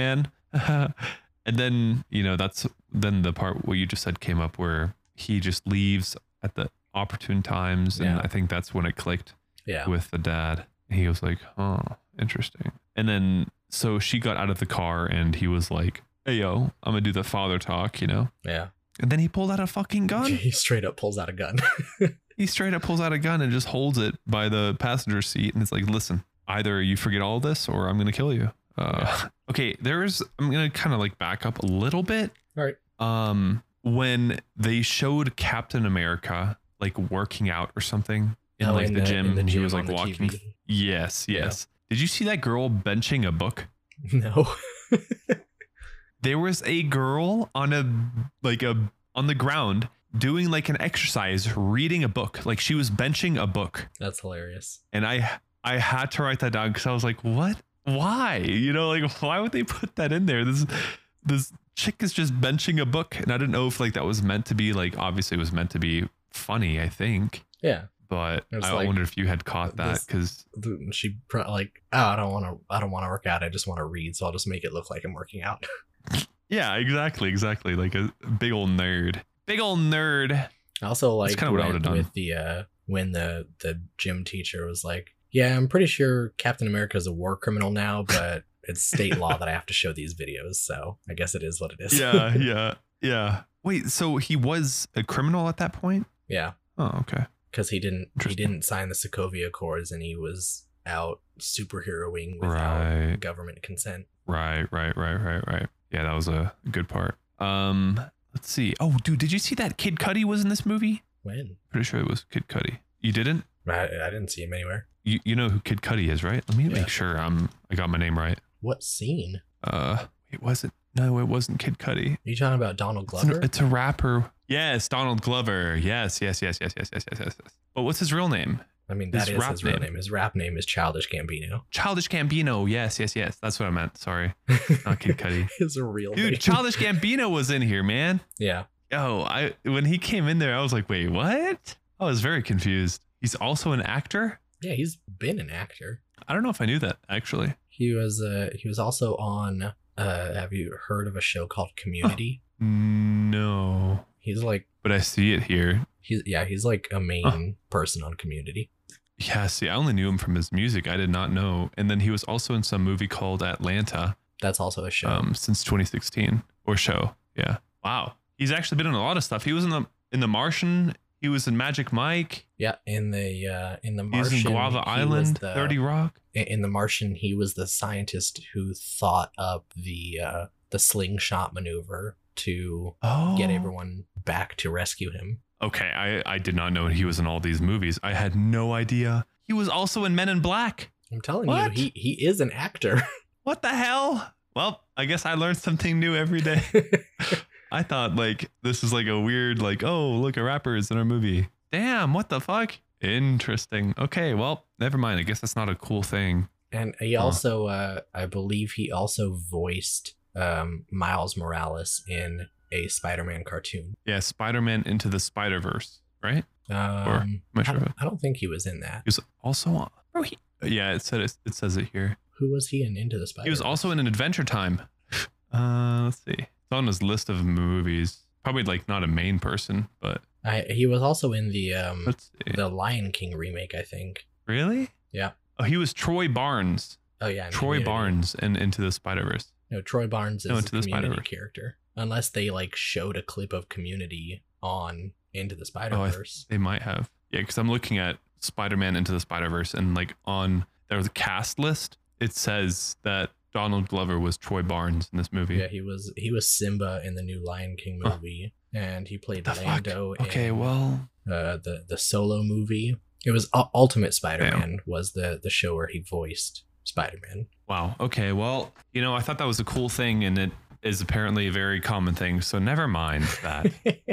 [SPEAKER 1] And then, that's then the part where you just said came up where he just leaves at the opportune times. And I think that's when it clicked with the dad. He was like, oh, interesting. And then, so she got out of the car and he was like, hey, yo, I'm going to do the father talk, Yeah. And then he pulled out a fucking gun.
[SPEAKER 2] He straight up pulls out a gun.
[SPEAKER 1] He straight up pulls out a gun and just holds it by the passenger seat. And it's like, listen, either you forget all this or I'm going to kill you. Okay. I'm going to kind of like back up a little bit.
[SPEAKER 2] All right.
[SPEAKER 1] When they showed Captain America, like working out or something in the gym, and he was like walking.
[SPEAKER 2] TV.
[SPEAKER 1] Yes. Did you see that girl benching a book?
[SPEAKER 2] No.
[SPEAKER 1] There was a girl on the ground doing like an exercise, reading a book. Like she was benching a book.
[SPEAKER 2] That's hilarious.
[SPEAKER 1] And I had to write that down because I was like, what? Why? Like why would they put that in there? This chick is just benching a book, and I didn't know if like that was meant to be like, obviously it was meant to be funny, I think.
[SPEAKER 2] Yeah.
[SPEAKER 1] But I wonder if you had caught that because
[SPEAKER 2] she like, oh, I don't want to work out. I just want to read, so I'll just make it look like I'm working out.
[SPEAKER 1] Yeah, exactly. Like a big old nerd.
[SPEAKER 2] I also like
[SPEAKER 1] kind of what I would have done
[SPEAKER 2] with the when the gym teacher was like, yeah, I'm pretty sure Captain America is a war criminal now, but it's state law that I have to show these videos, so I guess it is what it is.
[SPEAKER 1] Yeah. Wait, so he was a criminal at that point?
[SPEAKER 2] Yeah.
[SPEAKER 1] Oh, okay.
[SPEAKER 2] Because he didn't sign the Sokovia Accords, and he was out superheroing without government consent.
[SPEAKER 1] Right. Yeah, that was a good part. Let's see. Oh, dude, did you see that Kid Cudi was in this movie?
[SPEAKER 2] When?
[SPEAKER 1] Pretty sure it was Kid Cudi. You didn't?
[SPEAKER 2] I didn't see him anywhere.
[SPEAKER 1] You know who Kid Cudi is, right? Let me make sure I got my name right.
[SPEAKER 2] What scene?
[SPEAKER 1] It wasn't Kid Cudi.
[SPEAKER 2] Are you talking about Donald Glover?
[SPEAKER 1] It's a rapper. Yes, Donald Glover. Yes. But what's his real name?
[SPEAKER 2] I mean, that is his real name. His rap name is Childish Gambino.
[SPEAKER 1] Childish Gambino. Yes. That's what I meant. Sorry. Not Kid Cudi.
[SPEAKER 2] His real name.
[SPEAKER 1] Dude, Childish Gambino was in here, man.
[SPEAKER 2] Yeah.
[SPEAKER 1] When he came in there, I was like, wait, what? I was very confused. He's also an actor?
[SPEAKER 2] Yeah, he's been an actor.
[SPEAKER 1] I don't know if I knew that, actually.
[SPEAKER 2] He was also on have you heard of a show called Community?
[SPEAKER 1] No.
[SPEAKER 2] He's like,
[SPEAKER 1] but I see it here.
[SPEAKER 2] He's like a main person on Community.
[SPEAKER 1] Yeah, see, I only knew him from his music. I did not know. And then he was also in some movie called Atlanta.
[SPEAKER 2] That's also a show.
[SPEAKER 1] Since 2016 or show. Yeah. Wow. He's actually been in a lot of stuff. He was in the Martian. He was in Magic Mike.
[SPEAKER 2] Yeah, in the Martian.
[SPEAKER 1] He's in Guava Island, 30 Rock.
[SPEAKER 2] In the Martian, he was the scientist who thought up the slingshot maneuver to get everyone back to rescue him.
[SPEAKER 1] Okay, I did not know he was in all these movies. I had no idea. He was also in Men in Black.
[SPEAKER 2] I'm telling you, he is an actor.
[SPEAKER 1] What the hell? Well, I guess I learned something new every day. I thought like this is like a weird like, oh, look, a rapper is in our movie. Damn, what the fuck? Interesting. Okay, well, never mind. I guess that's not a cool thing.
[SPEAKER 2] And he also, I believe he also voiced Miles Morales in a Spider-Man cartoon.
[SPEAKER 1] Yeah, Spider-Man Into the Spider-Verse, right? I
[SPEAKER 2] don't think he was in that.
[SPEAKER 1] He was also on. Oh, yeah, it says it here.
[SPEAKER 2] Who was he in Into the Spider-Verse?
[SPEAKER 1] He was also in an Adventure Time. Let's see. It's on his list of movies. Probably like not a main person, but
[SPEAKER 2] he was also in the Lion King remake, I think.
[SPEAKER 1] Really?
[SPEAKER 2] Yeah.
[SPEAKER 1] Oh, he was Troy Barnes.
[SPEAKER 2] Oh yeah,
[SPEAKER 1] Troy Barnes in Into the Spider-Verse.
[SPEAKER 2] No, Troy Barnes is the Community character. Unless they like showed a clip of Community on Into the Spider-Verse.
[SPEAKER 1] They might have. Yeah, because I'm looking at Spider-Man Into the Spider-Verse, and like on there's a cast list, it says that Donald Glover was Troy Barnes in this movie.
[SPEAKER 2] Yeah, he was Simba in the new Lion King movie, and he played Lando in the Solo movie. It was Ultimate Spider-Man was the show where he voiced Spider-Man.
[SPEAKER 1] Wow. Okay. Well, I thought that was a cool thing, and it is apparently a very common thing. So never mind that.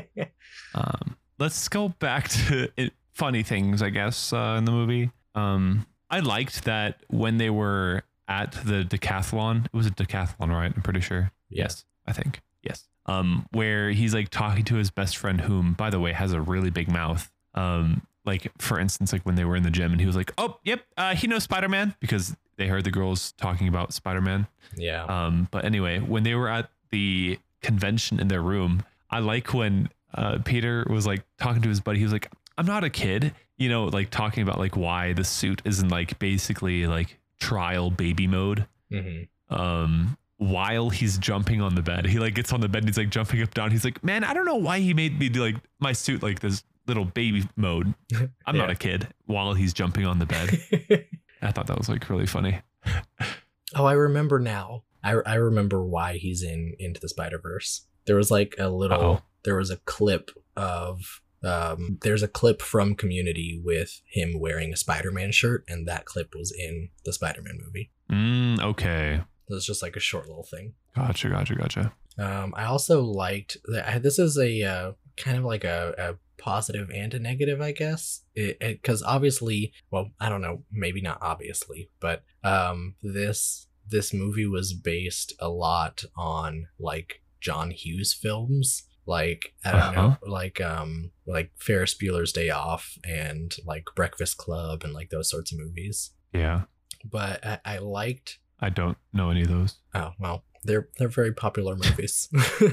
[SPEAKER 1] Let's go back to funny things, I guess, in the movie. I liked that when they were at the decathlon. It was a decathlon, right? I'm pretty sure. Yes, I think. Yes. Where he's like talking to his best friend, whom, by the way, has a really big mouth. Like, for instance, like when they were in the gym and he was like, oh, yep, he knows Spider-Man, because they heard the girls talking about Spider-Man.
[SPEAKER 2] Yeah.
[SPEAKER 1] But anyway, when they were at the convention in their room, I like when Peter was like talking to his buddy. He was like, I'm not a kid, like talking about like why the suit is in like basically like trial baby mode. Mm-hmm. While he's jumping on the bed, he like gets on the bed and he's like jumping up down. He's like, man, I don't know why he made me do like my suit like this little baby mode. I'm not a kid, while he's jumping on the bed. I thought that was like really funny.
[SPEAKER 2] Oh, I remember now. I remember why he's Into the Spider-Verse. There was like there was a clip of there's a clip from Community with him wearing a Spider-Man shirt, and that clip was in the Spider-Man movie.
[SPEAKER 1] Okay.
[SPEAKER 2] So it's just like a short little thing.
[SPEAKER 1] Gotcha.
[SPEAKER 2] I also liked that this is a kind of like a positive and a negative, I guess, because obviously, well, I don't know, maybe not obviously, but this movie was based a lot on like John Hughes films, like I don't know, like Ferris Bueller's Day Off and like Breakfast Club and like those sorts of movies.
[SPEAKER 1] Yeah,
[SPEAKER 2] but I liked.
[SPEAKER 1] I don't know any of those.
[SPEAKER 2] Oh well, they're very popular movies.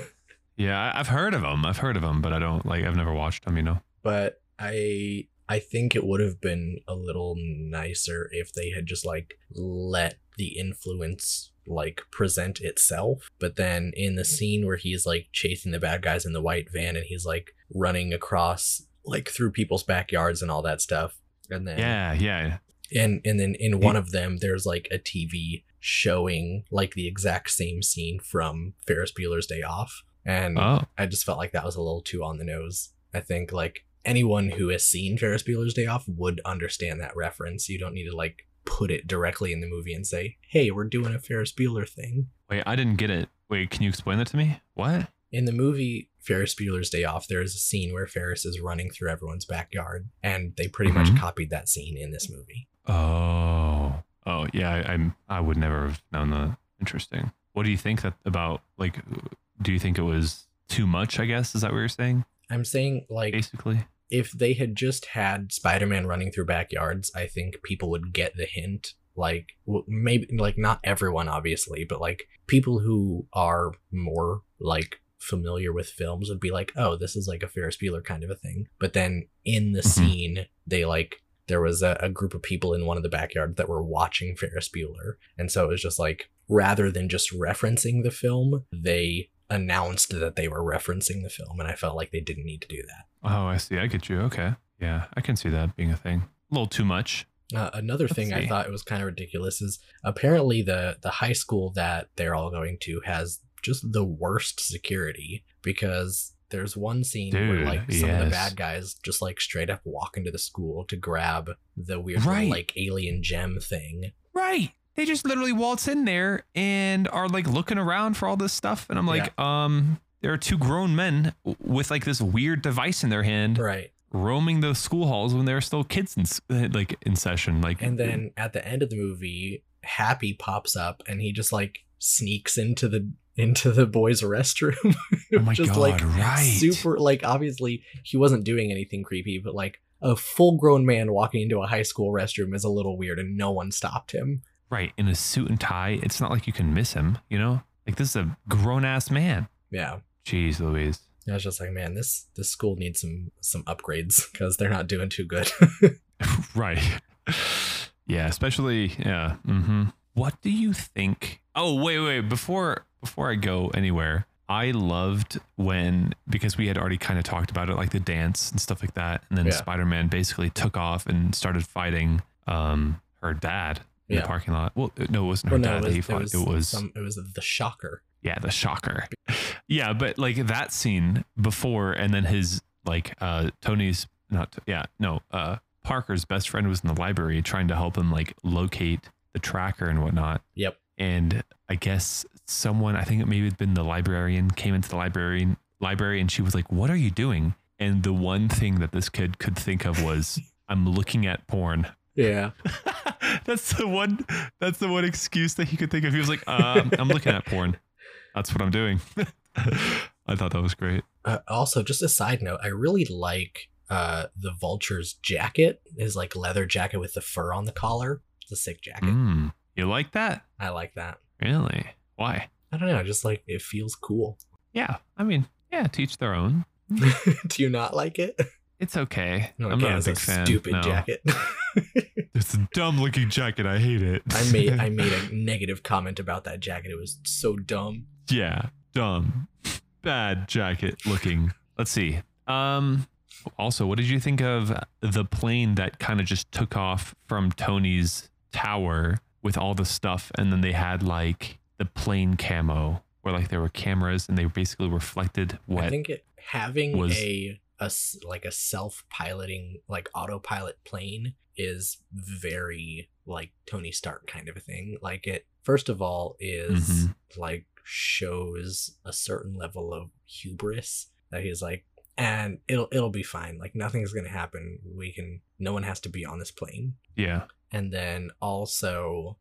[SPEAKER 1] Yeah, I've heard of them, but I don't I've never watched them,
[SPEAKER 2] But I think it would have been a little nicer if they had just like let the influence like present itself. But then in the scene where he's like chasing the bad guys in the white van and he's like running across like through people's backyards and all that stuff. And then
[SPEAKER 1] yeah.
[SPEAKER 2] And then in one of them, there's like a TV showing like the exact same scene from Ferris Bueller's Day Off. And I just felt like that was a little too on the nose. I think like anyone who has seen Ferris Bueller's Day Off would understand that reference. You don't need to like put it directly in the movie and say, hey, we're doing a Ferris Bueller thing.
[SPEAKER 1] Wait, I didn't get it. Wait, can you explain that to me? What?
[SPEAKER 2] In the movie Ferris Bueller's Day Off, there is a scene where Ferris is running through everyone's backyard, and they pretty much copied that scene in this movie.
[SPEAKER 1] Oh yeah, I would never have known that. Interesting. What do you think about like? Do you think it was too much, I guess? Is that what you're saying?
[SPEAKER 2] I'm saying, like,
[SPEAKER 1] basically,
[SPEAKER 2] if they had just had Spider-Man running through backyards, I think people would get the hint. Like, maybe, like, not everyone, obviously, but, like, people who are more, like, familiar with films would be like, oh, this is, like, a Ferris Bueller kind of a thing. But then in the scene, they, like, there was a group of people in one of the backyards that were watching Ferris Bueller. And so it was just, like, rather than just referencing the film, they announced that they were referencing the film, and I felt like they didn't need to do that.
[SPEAKER 1] Oh, I see. I get you. Okay. Yeah, I can see that being a thing. A little too much.
[SPEAKER 2] Another thing I thought it was kind of ridiculous is apparently the high school that they're all going to has just the worst security, because there's one scene where like some of the bad guys just like straight up walk into the school to grab the weird little, like alien gem thing.
[SPEAKER 1] Right. They just literally waltz in there and are like looking around for all this stuff. And I'm like, there are two grown men with like this weird device in their hand.
[SPEAKER 2] Right.
[SPEAKER 1] Roaming the school halls when they're still kids in session. Like,
[SPEAKER 2] and then at the end of the movie, Happy pops up and he just like sneaks into the boys' restroom.
[SPEAKER 1] Oh my
[SPEAKER 2] just
[SPEAKER 1] God,
[SPEAKER 2] like
[SPEAKER 1] right.
[SPEAKER 2] super, like, obviously he wasn't doing anything creepy, but like a full-grown man walking into a high school restroom is a little weird, and no one stopped him.
[SPEAKER 1] Right, in a suit and tie. It's not like you can miss him, you know? Like, this is a grown-ass man.
[SPEAKER 2] Yeah.
[SPEAKER 1] Jeez Louise.
[SPEAKER 2] I was just like, man, this school needs some upgrades, because they're not doing too good.
[SPEAKER 1] Right. Yeah, especially, yeah. Mm-hmm. What do you think? Oh, wait. Before I go anywhere, I loved when, because we had already kind of talked about it, like the dance and stuff like that. And then Spider-Man basically took off and started fighting her dad in the parking lot. Well, no, it wasn't her dad that he fought. It was
[SPEAKER 2] the Shocker.
[SPEAKER 1] Yeah, the Shocker. Yeah, but like that scene before, and then his like Parker's best friend was in the library trying to help him like locate the tracker and whatnot.
[SPEAKER 2] Yep.
[SPEAKER 1] And I guess someone, I think it maybe had been the librarian, came into the library and she was like, "What are you doing?" And the one thing that this kid could think of was, "I'm looking at porn."
[SPEAKER 2] Yeah.
[SPEAKER 1] That's the one excuse that he could think of. He was like, "I'm looking at porn. That's what I'm doing." I thought that was great.
[SPEAKER 2] Also, just a side note, I really like the Vulture's jacket, his like leather jacket with the fur on the collar. It's a sick jacket.
[SPEAKER 1] You like that?
[SPEAKER 2] I like that.
[SPEAKER 1] Really? Why?
[SPEAKER 2] I don't know. Just like, it feels cool.
[SPEAKER 1] Yeah. I mean, yeah, to each their own.
[SPEAKER 2] Do you not like it?
[SPEAKER 1] It's okay.
[SPEAKER 2] No,
[SPEAKER 1] I'm not a big fan.
[SPEAKER 2] Stupid jacket.
[SPEAKER 1] It's a dumb looking jacket. I hate it.
[SPEAKER 2] I made a negative comment about that jacket. It was so dumb.
[SPEAKER 1] Yeah, dumb. Bad jacket looking. Let's see. Also, what did you think of the plane that kind of just took off from Tony's tower with all the stuff, and then they had like the plane camo where like there were cameras and they basically reflected what
[SPEAKER 2] I think having a self-piloting like autopilot plane is very like Tony Stark kind of a thing. Like, it first of all is like shows a certain level of hubris that he's like, and it'll be fine, like nothing's gonna happen, no one has to be on this plane.
[SPEAKER 1] Yeah.
[SPEAKER 2] And then also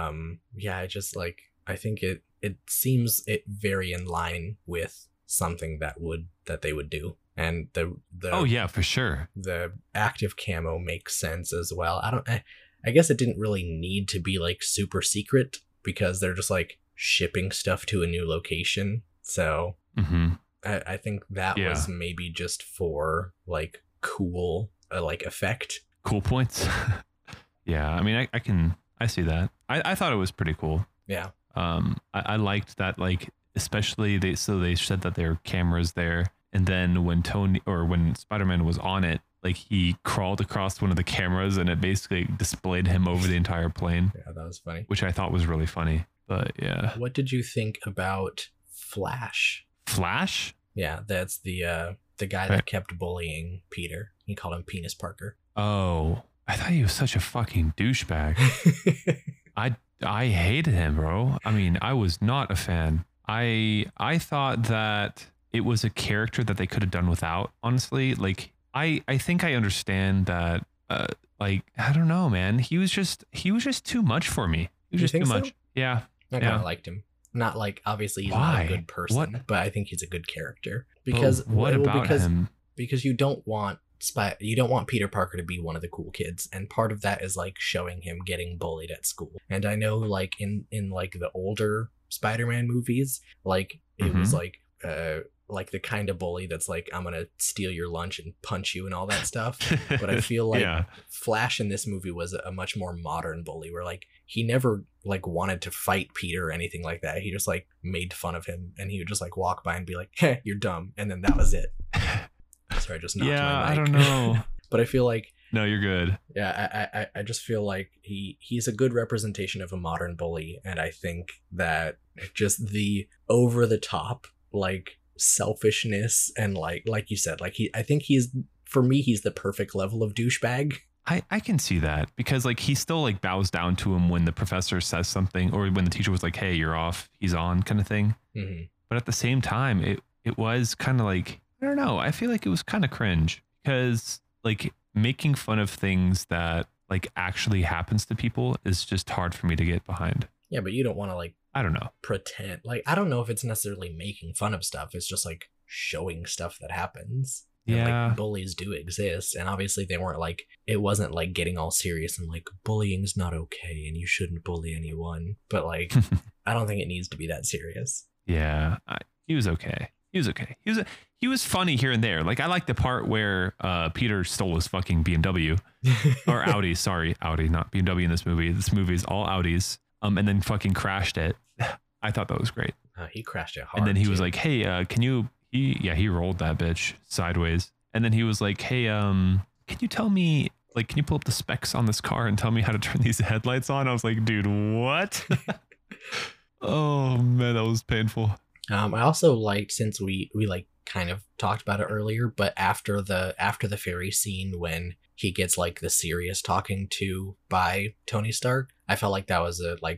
[SPEAKER 2] I think it seems very in line with something that they would do. And the
[SPEAKER 1] oh yeah, for sure,
[SPEAKER 2] the active camo makes sense as well. I guess it didn't really need to be like super secret, because they're just like shipping stuff to a new location. So I think that was maybe just for like cool like effect. Cool
[SPEAKER 1] points. Yeah, I mean, I see that. I thought it was pretty cool.
[SPEAKER 2] Yeah.
[SPEAKER 1] I liked that, like, especially they said that there were cameras there, and then when Spider-Man was on it, like he crawled across one of the cameras and it basically displayed him over the entire plane.
[SPEAKER 2] Yeah, that was funny.
[SPEAKER 1] Which I thought was really funny. But yeah.
[SPEAKER 2] What did you think about Flash?
[SPEAKER 1] Flash?
[SPEAKER 2] Yeah, that's the guy that kept bullying Peter. He called him Penis Parker.
[SPEAKER 1] Oh, I thought he was such a fucking douchebag. I hated him, bro. I mean, I was not a fan. I thought that it was a character that they could have done without, honestly. Like, I think I understand that, like, I don't know, man. He was just too much for me. He was just too much. Yeah.
[SPEAKER 2] I kind of liked him. Not like, obviously he's not a good person, but I think he's a good character. Because him? Because you don't want Peter Parker to be one of the cool kids, and part of that is like showing him getting bullied at school. And I know like in like the older Spider-Man movies, like it was like the kind of bully that's like, I'm gonna steal your lunch and punch you and all that stuff. But I feel like Flash in this movie was a much more modern bully, where like he never like wanted to fight Peter or anything like that. He just like made fun of him, and he would just like walk by and be like, "Hey, you're dumb," and then that was it. Sorry, just knocked my mic.
[SPEAKER 1] I don't know.
[SPEAKER 2] But I feel like
[SPEAKER 1] No, you're good.
[SPEAKER 2] Yeah, I just feel like he's a good representation of a modern bully, and I think that just the over the top like selfishness and like you said, like I think for me he's the perfect level of douchebag.
[SPEAKER 1] I can see that because like he still like bows down to him when the professor says something or when the teacher was like, hey, you're off, he's on kind of thing.
[SPEAKER 2] Mm-hmm.
[SPEAKER 1] But at the same time, it was kind of like, I don't know. I feel like it was kind of cringe because like making fun of things that like actually happens to people is just hard for me to get behind.
[SPEAKER 2] Yeah, but you don't want to like,
[SPEAKER 1] I don't know,
[SPEAKER 2] pretend. Like, I don't know if it's necessarily making fun of stuff. It's just like showing stuff that happens.
[SPEAKER 1] Yeah.
[SPEAKER 2] And, like, bullies do exist. And obviously they weren't like, it wasn't like getting all serious and like bullying's not okay and you shouldn't bully anyone. But like, I don't think it needs to be that serious.
[SPEAKER 1] Yeah, he was okay. He was okay. He was funny here and there. Like I like the part where Peter stole his fucking BMW or Audi. Sorry, Audi, not BMW in this movie. This movie is all Audis. And then fucking crashed it. I thought that was great.
[SPEAKER 2] He crashed it hard.
[SPEAKER 1] And then he was like, "Hey, can you?" He rolled that bitch sideways. And then he was like, "Hey, can you tell me? Like, can you pull up the specs on this car and tell me how to turn these headlights on?" I was like, "Dude, what?" Oh man, that was painful.
[SPEAKER 2] I also liked, since we like kind of talked about it earlier, but after the ferry scene when he gets like the serious talking to by Tony Stark, I felt like that was a like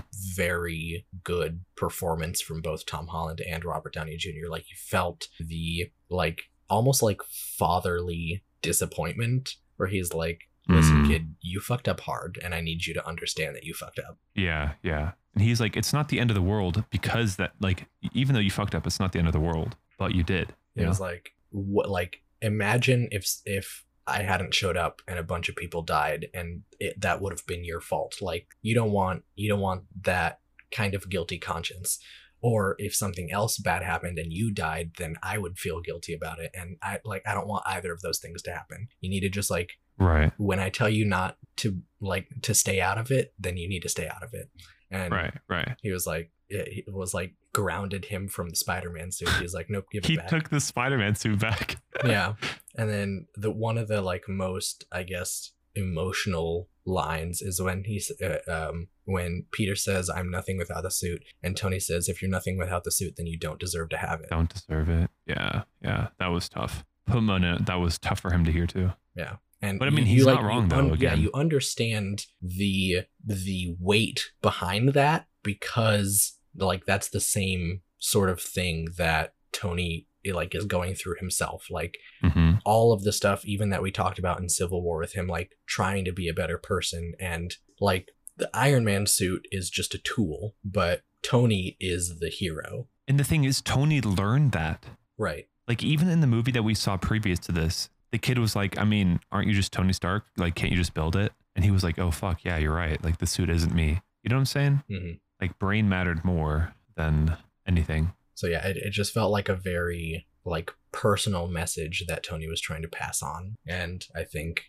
[SPEAKER 2] very good performance from both Tom Holland and Robert Downey Jr. Like you felt the like almost like fatherly disappointment where he's like, listen, kid, you fucked up hard and I need you to understand that you fucked up.
[SPEAKER 1] Yeah. And he's like, it's not the end of the world because that, like, even though you fucked up, it's not the end of the world, but you did.
[SPEAKER 2] It was like, what, like, imagine if I hadn't showed up and a bunch of people died and that would have been your fault. Like, you don't want that kind of guilty conscience. Or if something else bad happened and you died, then I would feel guilty about it. And I don't want either of those things to happen. You need to just like,
[SPEAKER 1] right.
[SPEAKER 2] When I tell you not to like to stay out of it, then you need to stay out of it. And
[SPEAKER 1] right.
[SPEAKER 2] He was like, it was like grounded him from the Spider-Man suit. He's like, nope, give it back.
[SPEAKER 1] He took the Spider-Man suit back.
[SPEAKER 2] Yeah. And then one of the like most, I guess, emotional lines is when when Peter says, "I'm nothing without the suit," and Tony says, "If you're nothing without the suit, then you don't deserve to have it."
[SPEAKER 1] Don't deserve it. Yeah. That was tough. That was tough for him to hear too.
[SPEAKER 2] Yeah.
[SPEAKER 1] But I mean, he's not wrong though.
[SPEAKER 2] Yeah, you understand the weight behind that because like that's the same sort of thing that Tony like is going through himself. Like all of the stuff even that we talked about in Civil War with him like trying to be a better person, and like the Iron Man suit is just a tool, but Tony is the hero.
[SPEAKER 1] And the thing is, Tony learned that.
[SPEAKER 2] Right.
[SPEAKER 1] Like even in the movie that we saw previous to this, the kid was like, I mean, aren't you just Tony Stark? Like, can't you just build it? And he was like, oh, fuck, yeah, you're right. Like, the suit isn't me. You know what I'm saying? Like, brain mattered more than anything.
[SPEAKER 2] So, yeah, it just felt like a very, like, personal message that Tony was trying to pass on. And I think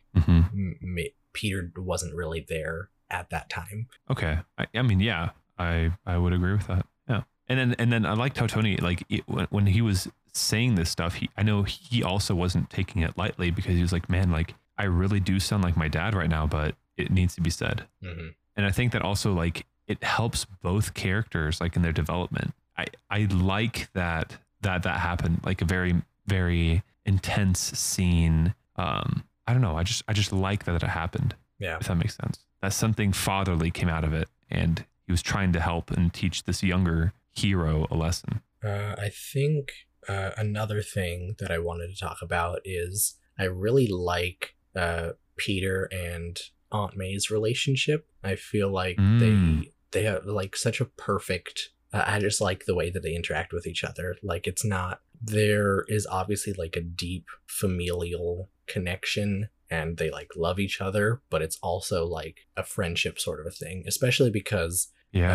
[SPEAKER 2] Peter wasn't really there at that time.
[SPEAKER 1] Okay. I mean, yeah, I would agree with that. Yeah. And then I liked how Tony, like, when he was saying this stuff, I know he also wasn't taking it lightly because he was like, man, like I really do sound like my dad right now, but it needs to be said. And I think that also like it helps both characters like in their development. I like that happened, like a very, very intense scene. I don't know. I just like that it happened.
[SPEAKER 2] Yeah.
[SPEAKER 1] If that makes sense. That something fatherly came out of it and he was trying to help and teach this younger hero a lesson.
[SPEAKER 2] I think another thing that I wanted to talk about is I really like Peter and Aunt May's relationship. I feel like they have like such a perfect I just like the way that they interact with each other. Like it's not, there is obviously like a deep familial connection and they like love each other, but it's also like a friendship sort of a thing, especially because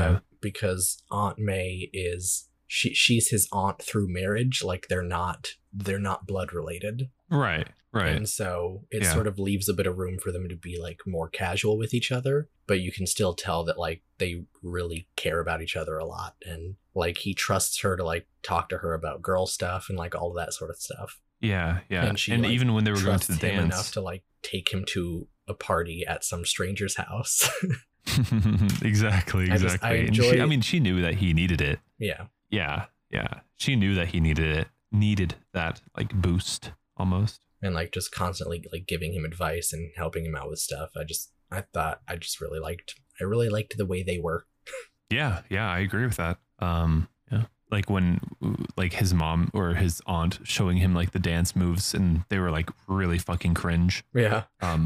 [SPEAKER 2] Aunt May is she's his aunt through marriage. Like they're not blood related.
[SPEAKER 1] Right.
[SPEAKER 2] And so it sort of leaves a bit of room for them to be like more casual with each other, but you can still tell that like they really care about each other a lot. And like he trusts her to like talk to her about girl stuff and like all of that sort of stuff.
[SPEAKER 1] Yeah.
[SPEAKER 2] And she
[SPEAKER 1] and
[SPEAKER 2] like,
[SPEAKER 1] even when they were going to the
[SPEAKER 2] trusts him
[SPEAKER 1] dance
[SPEAKER 2] enough to like take him to a party at some stranger's house.
[SPEAKER 1] Exactly.
[SPEAKER 2] I enjoy
[SPEAKER 1] she knew that he needed it.
[SPEAKER 2] Yeah.
[SPEAKER 1] Yeah. She knew that he needed that like boost almost.
[SPEAKER 2] And like just constantly like giving him advice and helping him out with stuff. I really liked the way they were.
[SPEAKER 1] Yeah, I agree with that. Yeah. Like when like his mom or his aunt showing him like the dance moves and they were like really fucking cringe.
[SPEAKER 2] Yeah.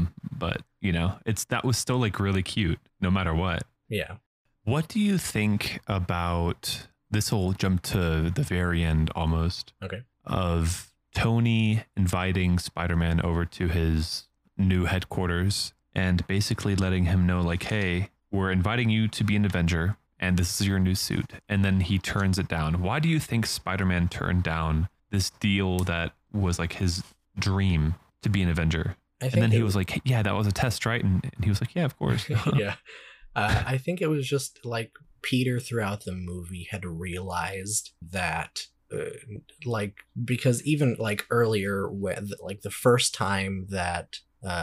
[SPEAKER 1] But that was still like really cute no matter what.
[SPEAKER 2] Yeah.
[SPEAKER 1] What do you think about this whole jump to the very end almost?
[SPEAKER 2] Okay.
[SPEAKER 1] Of Tony inviting Spider-Man over to his new headquarters and basically letting him know like, hey, we're inviting you to be an Avenger and this is your new suit. And then he turns it down. Why do you think Spider-Man turned down this deal that was like his dream to be an Avenger? And then he was like, yeah, that was a test, right? And he was like, yeah, of course.
[SPEAKER 2] Yeah. I think it was just like Peter throughout the movie had realized that like, because even like earlier with like the first time that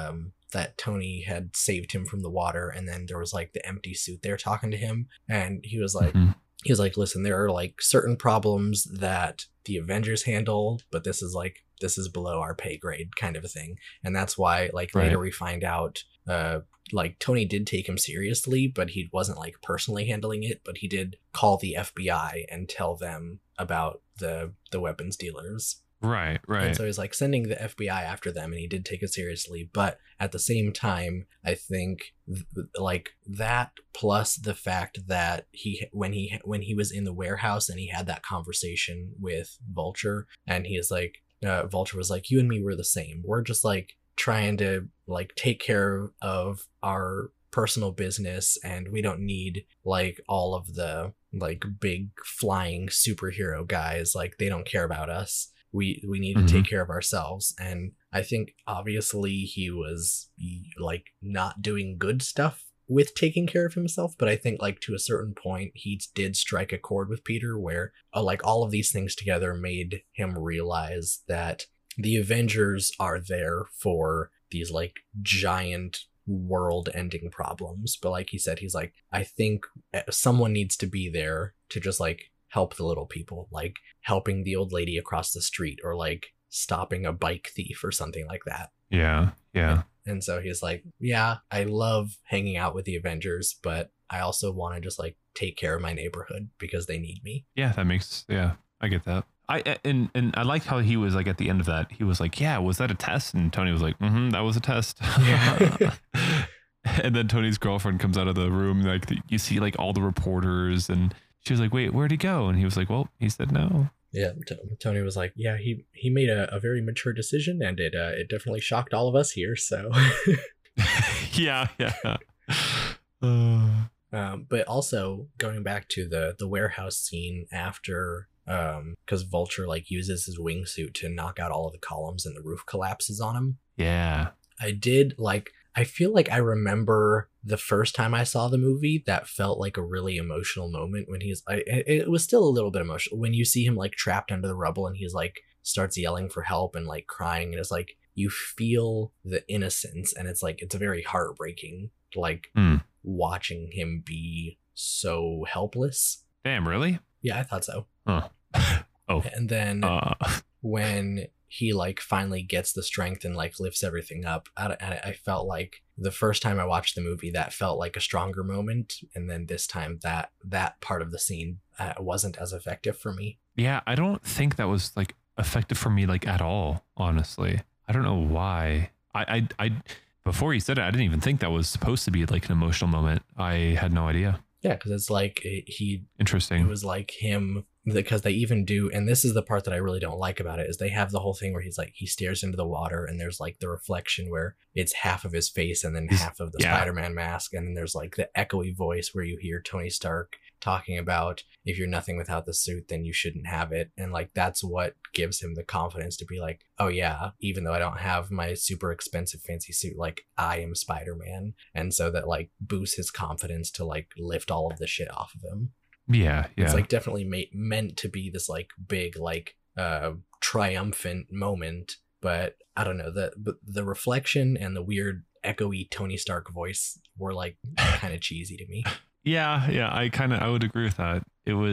[SPEAKER 2] that Tony had saved him from the water, and then there was like the empty suit there talking to him, and he was like, listen, there are like certain problems that the Avengers handle, but this is below our pay grade kind of a thing. And that's why like later we find out like Tony did take him seriously, but he wasn't like personally handling it, but he did call the FBI and tell them about the weapons dealers.
[SPEAKER 1] Right.
[SPEAKER 2] And so he's like sending the FBI after them, and he did take it seriously. But at the same time, I think like that plus the fact that when he was in the warehouse and he had that conversation with Vulture, and he is like, Vulture was like, you and me were the same. We're just like trying to like take care of our personal business, and we don't need like all of the like big flying superhero guys. Like they don't care about us. We need to take care of ourselves. And I think obviously he was like not doing good stuff with taking care of himself, but I think like to a certain point he did strike a chord with Peter where like all of these things together made him realize that the Avengers are there for these like giant world-ending problems. But like he said, he's like, I think someone needs to be there to just like help the little people, like helping the old lady across the street, or like stopping a bike thief or something like that.
[SPEAKER 1] Yeah.
[SPEAKER 2] And so he's like, yeah, I love hanging out with the Avengers, but I also want to just like take care of my neighborhood because they need me.
[SPEAKER 1] Yeah, I get that. And I like how he was like at the end of that, he was like, yeah, was that a test? And Tony was like, that was a test. Yeah. And then Tony's girlfriend comes out of the room, like you see like all the reporters, and she was like, wait, where'd he go? And he was like, well, he said no.
[SPEAKER 2] Yeah, Tony was like, yeah, he made a very mature decision, and it definitely shocked all of us here, so.
[SPEAKER 1] Yeah.
[SPEAKER 2] But also going back to the warehouse scene after, because Vulture like uses his wingsuit to knock out all of the columns and the roof collapses on him.
[SPEAKER 1] Yeah.
[SPEAKER 2] I feel like I remember the first time I saw the movie, that felt like a really emotional moment when it was still a little bit emotional when you see him like trapped under the rubble and he's like starts yelling for help and like crying, and it's like you feel the innocence, and it's like it's very heartbreaking like watching him be so helpless.
[SPEAKER 1] Damn, really?
[SPEAKER 2] Yeah, I thought so.
[SPEAKER 1] Oh.
[SPEAKER 2] And then when he like finally gets the strength and like lifts everything up, I felt like the first time I watched the movie that felt like a stronger moment, and then this time that part of the scene wasn't as effective for me.
[SPEAKER 1] Yeah, I don't think that was like effective for me like at all, honestly. I don't know why. I before he said it, I didn't even think that was supposed to be like an emotional moment. I had no idea.
[SPEAKER 2] Yeah, because it's like
[SPEAKER 1] interesting.
[SPEAKER 2] It was like him, because they even do, and this is the part that I really don't like about it, is they have the whole thing where he's like, he stares into the water and there's like the reflection where it's half of his face and then half of the Spider-Man mask, and then there's like the echoey voice where you hear Tony Stark talking about, if you're nothing without the suit, then you shouldn't have it. And like that's what gives him the confidence to be like, oh yeah, even though I don't have my super expensive fancy suit, like I am Spider-Man. And so that like boosts his confidence to like lift all of the shit off of him.
[SPEAKER 1] Yeah.
[SPEAKER 2] It's like definitely meant to be this like big like triumphant moment, but I don't know, the reflection and the weird echoey Tony Stark voice were like kind of cheesy to me.
[SPEAKER 1] Yeah, I would agree with that.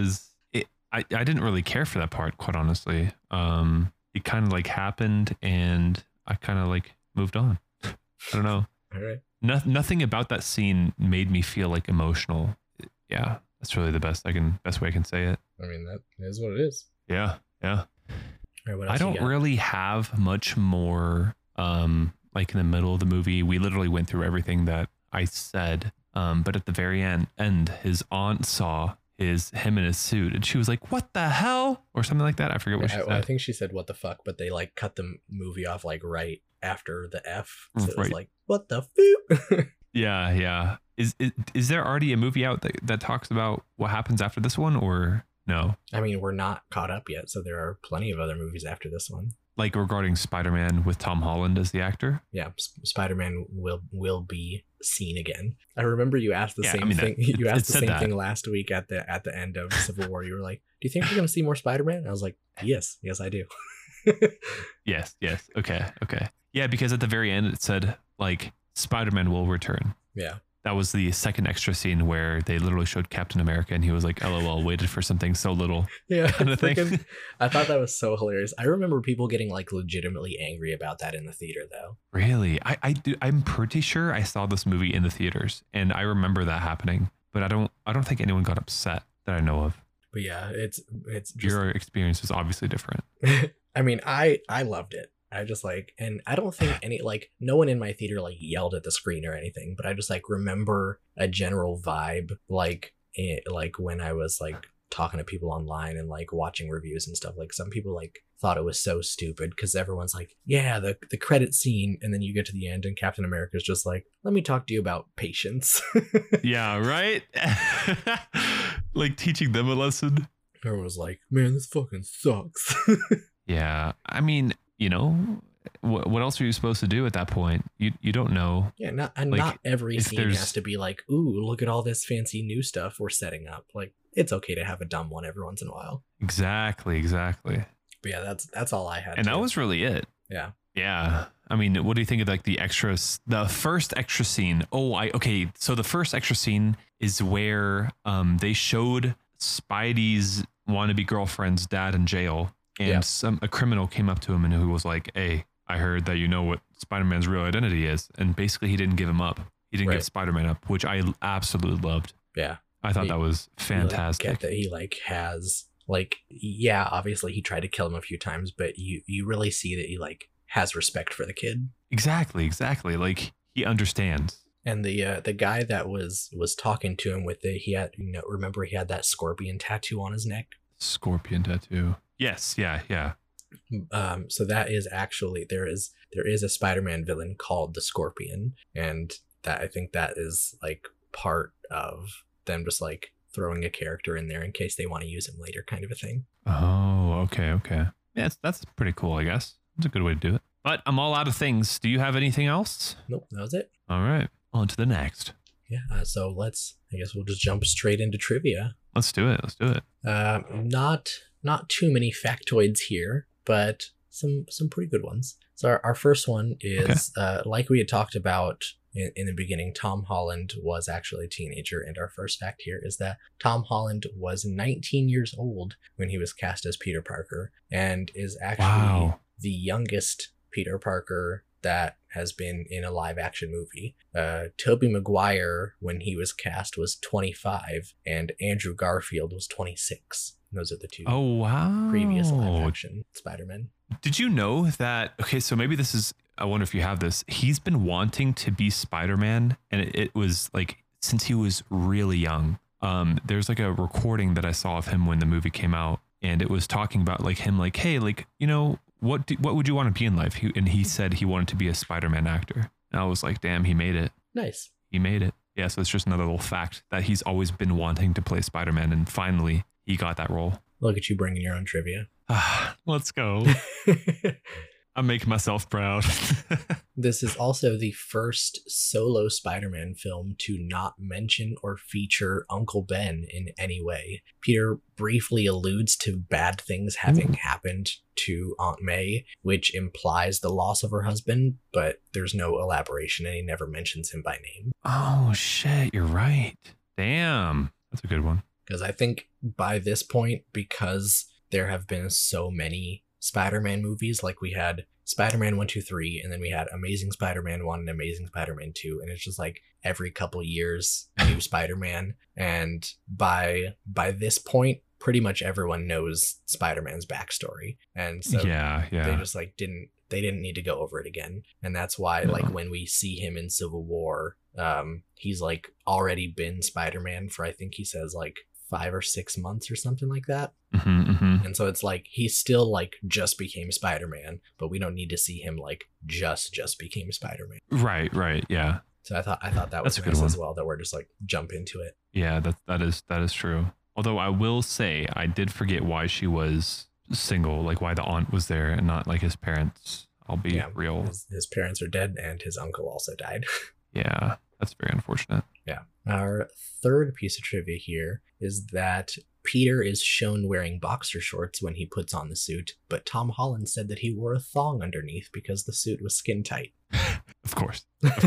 [SPEAKER 1] I didn't really care for that part, quite honestly. It kind of like happened and I kind of like moved on. I don't know.
[SPEAKER 2] All right.
[SPEAKER 1] Nothing about that scene made me feel like emotional. Yeah, that's really the best way I can say it.
[SPEAKER 2] I mean, that is what it is.
[SPEAKER 1] Yeah.
[SPEAKER 2] All right, what else
[SPEAKER 1] I don't really have much more. Like in the middle of the movie, we literally went through everything that I said. But at the very end, his aunt saw him in his suit, and she was like, "What the hell?" or something like that. I forget what she said.
[SPEAKER 2] I think she said, "What the fuck?" But they like cut the movie off like right after the F, so it was like, "What the fuck?"
[SPEAKER 1] Yeah. Is there already a movie out that talks about what happens after this one, or no?
[SPEAKER 2] I mean, we're not caught up yet, so there are plenty of other movies after this one.
[SPEAKER 1] Like regarding Spider-Man with Tom Holland as the actor?
[SPEAKER 2] Yeah, Spider-Man will be seen again. I remember you asked the same thing. You asked the same thing last week at the end of Civil War. You were like, "Do you think we're going to see more Spider-Man?" I was like, "Yes, I do."
[SPEAKER 1] Yes. Okay. Yeah, because at the very end it said like Spider-Man will return.
[SPEAKER 2] Yeah.
[SPEAKER 1] That was the second extra scene where they literally showed Captain America and he was like, LOL, waited for something so little.
[SPEAKER 2] Yeah.
[SPEAKER 1] Kind of thing.
[SPEAKER 2] I thought that was so hilarious. I remember people getting like legitimately angry about that in the theater though.
[SPEAKER 1] Really? I'm pretty sure I saw this movie in the theaters and I remember that happening, but I don't think anyone got upset that I know of.
[SPEAKER 2] But yeah, it's just,
[SPEAKER 1] your experience was obviously different.
[SPEAKER 2] I mean, I loved it. I just like, and I don't think no one in my theater like yelled at the screen or anything, but I just like remember a general vibe, like when I was like talking to people online and like watching reviews and stuff, like some people like thought it was so stupid because everyone's like, yeah, the credit scene. And then you get to the end and Captain America's just like, let me talk to you about patience.
[SPEAKER 1] Yeah, right. Like teaching them a lesson.
[SPEAKER 2] Everyone was like, man, this fucking sucks.
[SPEAKER 1] Yeah. I mean, you know, what else are you supposed to do at that point? You don't know.
[SPEAKER 2] Yeah, not every scene has to be like, ooh, look at all this fancy new stuff we're setting up. Like, it's okay to have a dumb one every once in a while.
[SPEAKER 1] Exactly.
[SPEAKER 2] But yeah, that's all I had.
[SPEAKER 1] And that was really it.
[SPEAKER 2] Yeah.
[SPEAKER 1] Yeah. I mean, what do you think of like the extras? The first extra scene. Okay. So the first extra scene is where they showed Spidey's wannabe girlfriend's dad in jail. And a criminal came up to him and who was like, hey, I heard that you know what Spider-Man's real identity is. And basically he didn't give him up. He didn't give Spider-Man up, which I absolutely loved.
[SPEAKER 2] Yeah.
[SPEAKER 1] I thought that was fantastic.
[SPEAKER 2] Get that he like has like, yeah, obviously he tried to kill him a few times, but you really see that he like has respect for the kid.
[SPEAKER 1] Exactly. Like he understands.
[SPEAKER 2] And the guy that was talking to him he had, remember he had that scorpion tattoo on his neck?
[SPEAKER 1] Scorpion tattoo. Yes. Yeah.
[SPEAKER 2] So that is actually, there is a Spider-Man villain called the Scorpion. And that, I think that is like part of them just like throwing a character in there in case they want to use him later, kind of a thing.
[SPEAKER 1] Oh, okay. Yeah, that's pretty cool, I guess. It's a good way to do it. But I'm all out of things. Do you have anything else?
[SPEAKER 2] Nope, that was it.
[SPEAKER 1] All right, on to the next.
[SPEAKER 2] Yeah, so I guess we'll just jump straight into trivia.
[SPEAKER 1] Let's do it.
[SPEAKER 2] Not too many factoids here, but some pretty good ones. So our first one is, like we had talked about in the beginning, Tom Holland was actually a teenager. And our first fact here is that Tom Holland was 19 years old when he was cast as Peter Parker and is actually the youngest Peter Parker that has been in a live action movie. Tobey Maguire, when he was cast, was 25 and Andrew Garfield was 26. Those are the two previous live action Spider-Man.
[SPEAKER 1] Did you know that? Okay, so maybe this is, I wonder if you have this. He's been wanting to be Spider-Man, and it was like since he was really young. There's like a recording that I saw of him when the movie came out, and it was talking about like him, like, hey, like, you know, what would you want to be in life? And he said he wanted to be a Spider-Man actor. And I was like, damn, he made it.
[SPEAKER 2] Nice.
[SPEAKER 1] He made it. Yeah, so it's just another little fact that he's always been wanting to play Spider-Man, and finally he got that role.
[SPEAKER 2] Look at you bringing your own trivia.
[SPEAKER 1] Let's go. I'm making myself proud.
[SPEAKER 2] This is also the first solo Spider-Man film to not mention or feature Uncle Ben in any way. Peter briefly alludes to bad things having happened to Aunt May, which implies the loss of her husband, but there's no elaboration and he never mentions him by name.
[SPEAKER 1] Oh, shit. You're right. Damn. That's a good one.
[SPEAKER 2] Because I think by this point, because there have been so many Spider-Man movies, like we had Spider-Man 1, 2, 3, and then we had Amazing Spider-Man 1 and Amazing Spider-Man 2, and it's just like every couple years, new Spider-Man. And by this point, pretty much everyone knows Spider-Man's backstory. And so they just like didn't need to go over it again. And that's why like when we see him in Civil War, he's like already been Spider-Man for, I think he says like 5 or 6 months or something like that. And so it's like he still like just became Spider-Man, but we don't need to see him like just became Spider-Man.
[SPEAKER 1] Right, yeah.
[SPEAKER 2] So I thought that was nice as well, that we're just like jump into it.
[SPEAKER 1] Yeah, that is true. Although I will say I did forget why she was single, like why the aunt was there and not like his parents. I'll be real.
[SPEAKER 2] His parents are dead and his uncle also died.
[SPEAKER 1] Yeah, that's very unfortunate.
[SPEAKER 2] Yeah. Our third piece of trivia here is that Peter is shown wearing boxer shorts when he puts on the suit, but Tom Holland said that he wore a thong underneath because the suit was skin tight.
[SPEAKER 1] Of course.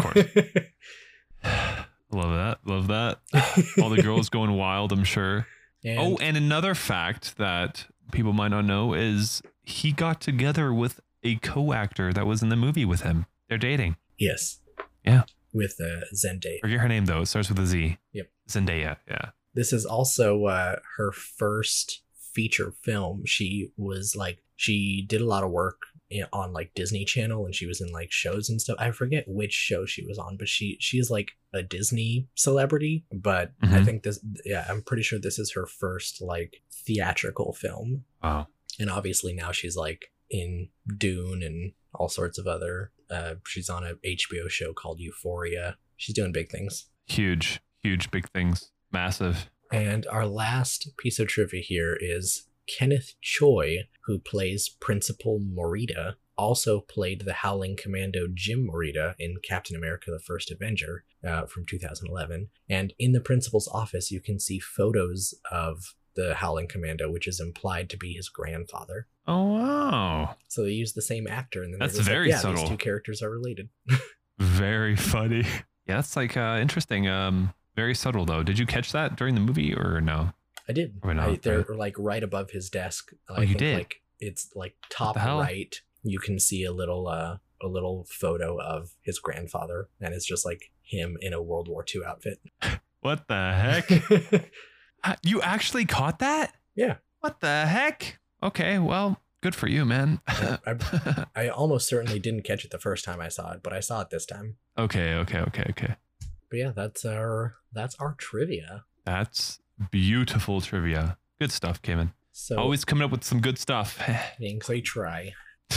[SPEAKER 1] Love that. All the girls going wild, I'm sure. And another fact that people might not know is he got together with a co-actor that was in the movie with him. They're dating.
[SPEAKER 2] Yes.
[SPEAKER 1] Yeah.
[SPEAKER 2] With Zendaya.
[SPEAKER 1] Forget her name though. It starts with a Z.
[SPEAKER 2] Yep.
[SPEAKER 1] Zendaya. Yeah.
[SPEAKER 2] This is also her first feature film. She did a lot of work on like Disney Channel, and she was in like shows and stuff. I forget which show she was on, but she's like a Disney celebrity. But I think I'm pretty sure this is her first like theatrical film.
[SPEAKER 1] Wow.
[SPEAKER 2] And obviously now she's like in Dune and all sorts of other. She's on a HBO show called Euphoria. She's doing big things.
[SPEAKER 1] Huge big things. Massive.
[SPEAKER 2] And our last piece of trivia here is Kenneth Choi, who plays Principal Morita, also played the Howling Commando Jim Morita in Captain America: The First Avenger from 2011. And in the principal's office, you can see photos of the Howling Commando, which is implied to be his grandfather.
[SPEAKER 1] Oh, wow.
[SPEAKER 2] So they used the same actor. And then
[SPEAKER 1] that's very subtle.
[SPEAKER 2] These two characters are related.
[SPEAKER 1] Very funny. Yeah, that's like interesting. Very subtle, though. Did you catch that during the movie or no?
[SPEAKER 2] I did. They're like right above his desk.
[SPEAKER 1] You did?
[SPEAKER 2] Like it's like top right. You can see a little photo of his grandfather, and it's just like him in a World War II outfit.
[SPEAKER 1] What the heck? You actually caught that?
[SPEAKER 2] Yeah.
[SPEAKER 1] What the heck? Okay, well, good for you, man.
[SPEAKER 2] I almost certainly didn't catch it the first time I saw it, but I saw it this time.
[SPEAKER 1] Okay.
[SPEAKER 2] But yeah, that's our trivia.
[SPEAKER 1] That's beautiful trivia. Good stuff, Cayman.
[SPEAKER 2] So
[SPEAKER 1] always coming up with some good stuff.
[SPEAKER 2] Thanks, I try.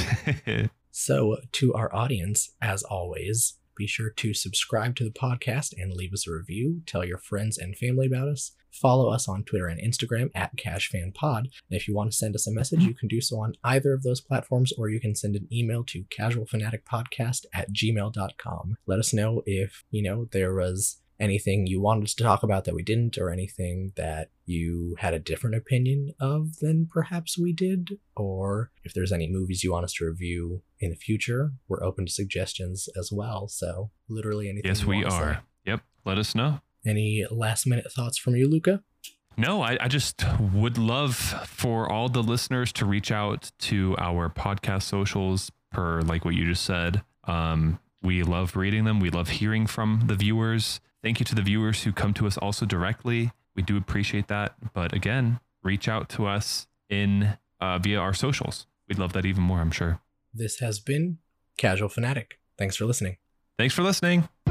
[SPEAKER 2] So to our audience, as always, be sure to subscribe to the podcast and leave us a review. Tell your friends and family about us. Follow us on Twitter and Instagram at CashFanPod. And if you want to send us a message, you can do so on either of those platforms, or you can send an email to casualfanaticpodcast@gmail.com. Let us know if, there was anything you wanted us to talk about that we didn't, or anything that you had a different opinion of than perhaps we did, or if there's any movies you want us to review in the future. We're open to suggestions as well. So literally anything.
[SPEAKER 1] Yes, we are. Yep. Let us know.
[SPEAKER 2] Any last minute thoughts from you, Luca?
[SPEAKER 1] No, I just would love for all the listeners to reach out to our podcast socials per like what you just said. We love reading them. We love hearing from the viewers. Thank you to the viewers who come to us also directly. We do appreciate that. But again, reach out to us via our socials. We'd love that even more, I'm sure.
[SPEAKER 2] This has been Casual Fanatic. Thanks for listening.
[SPEAKER 1] Thanks for listening.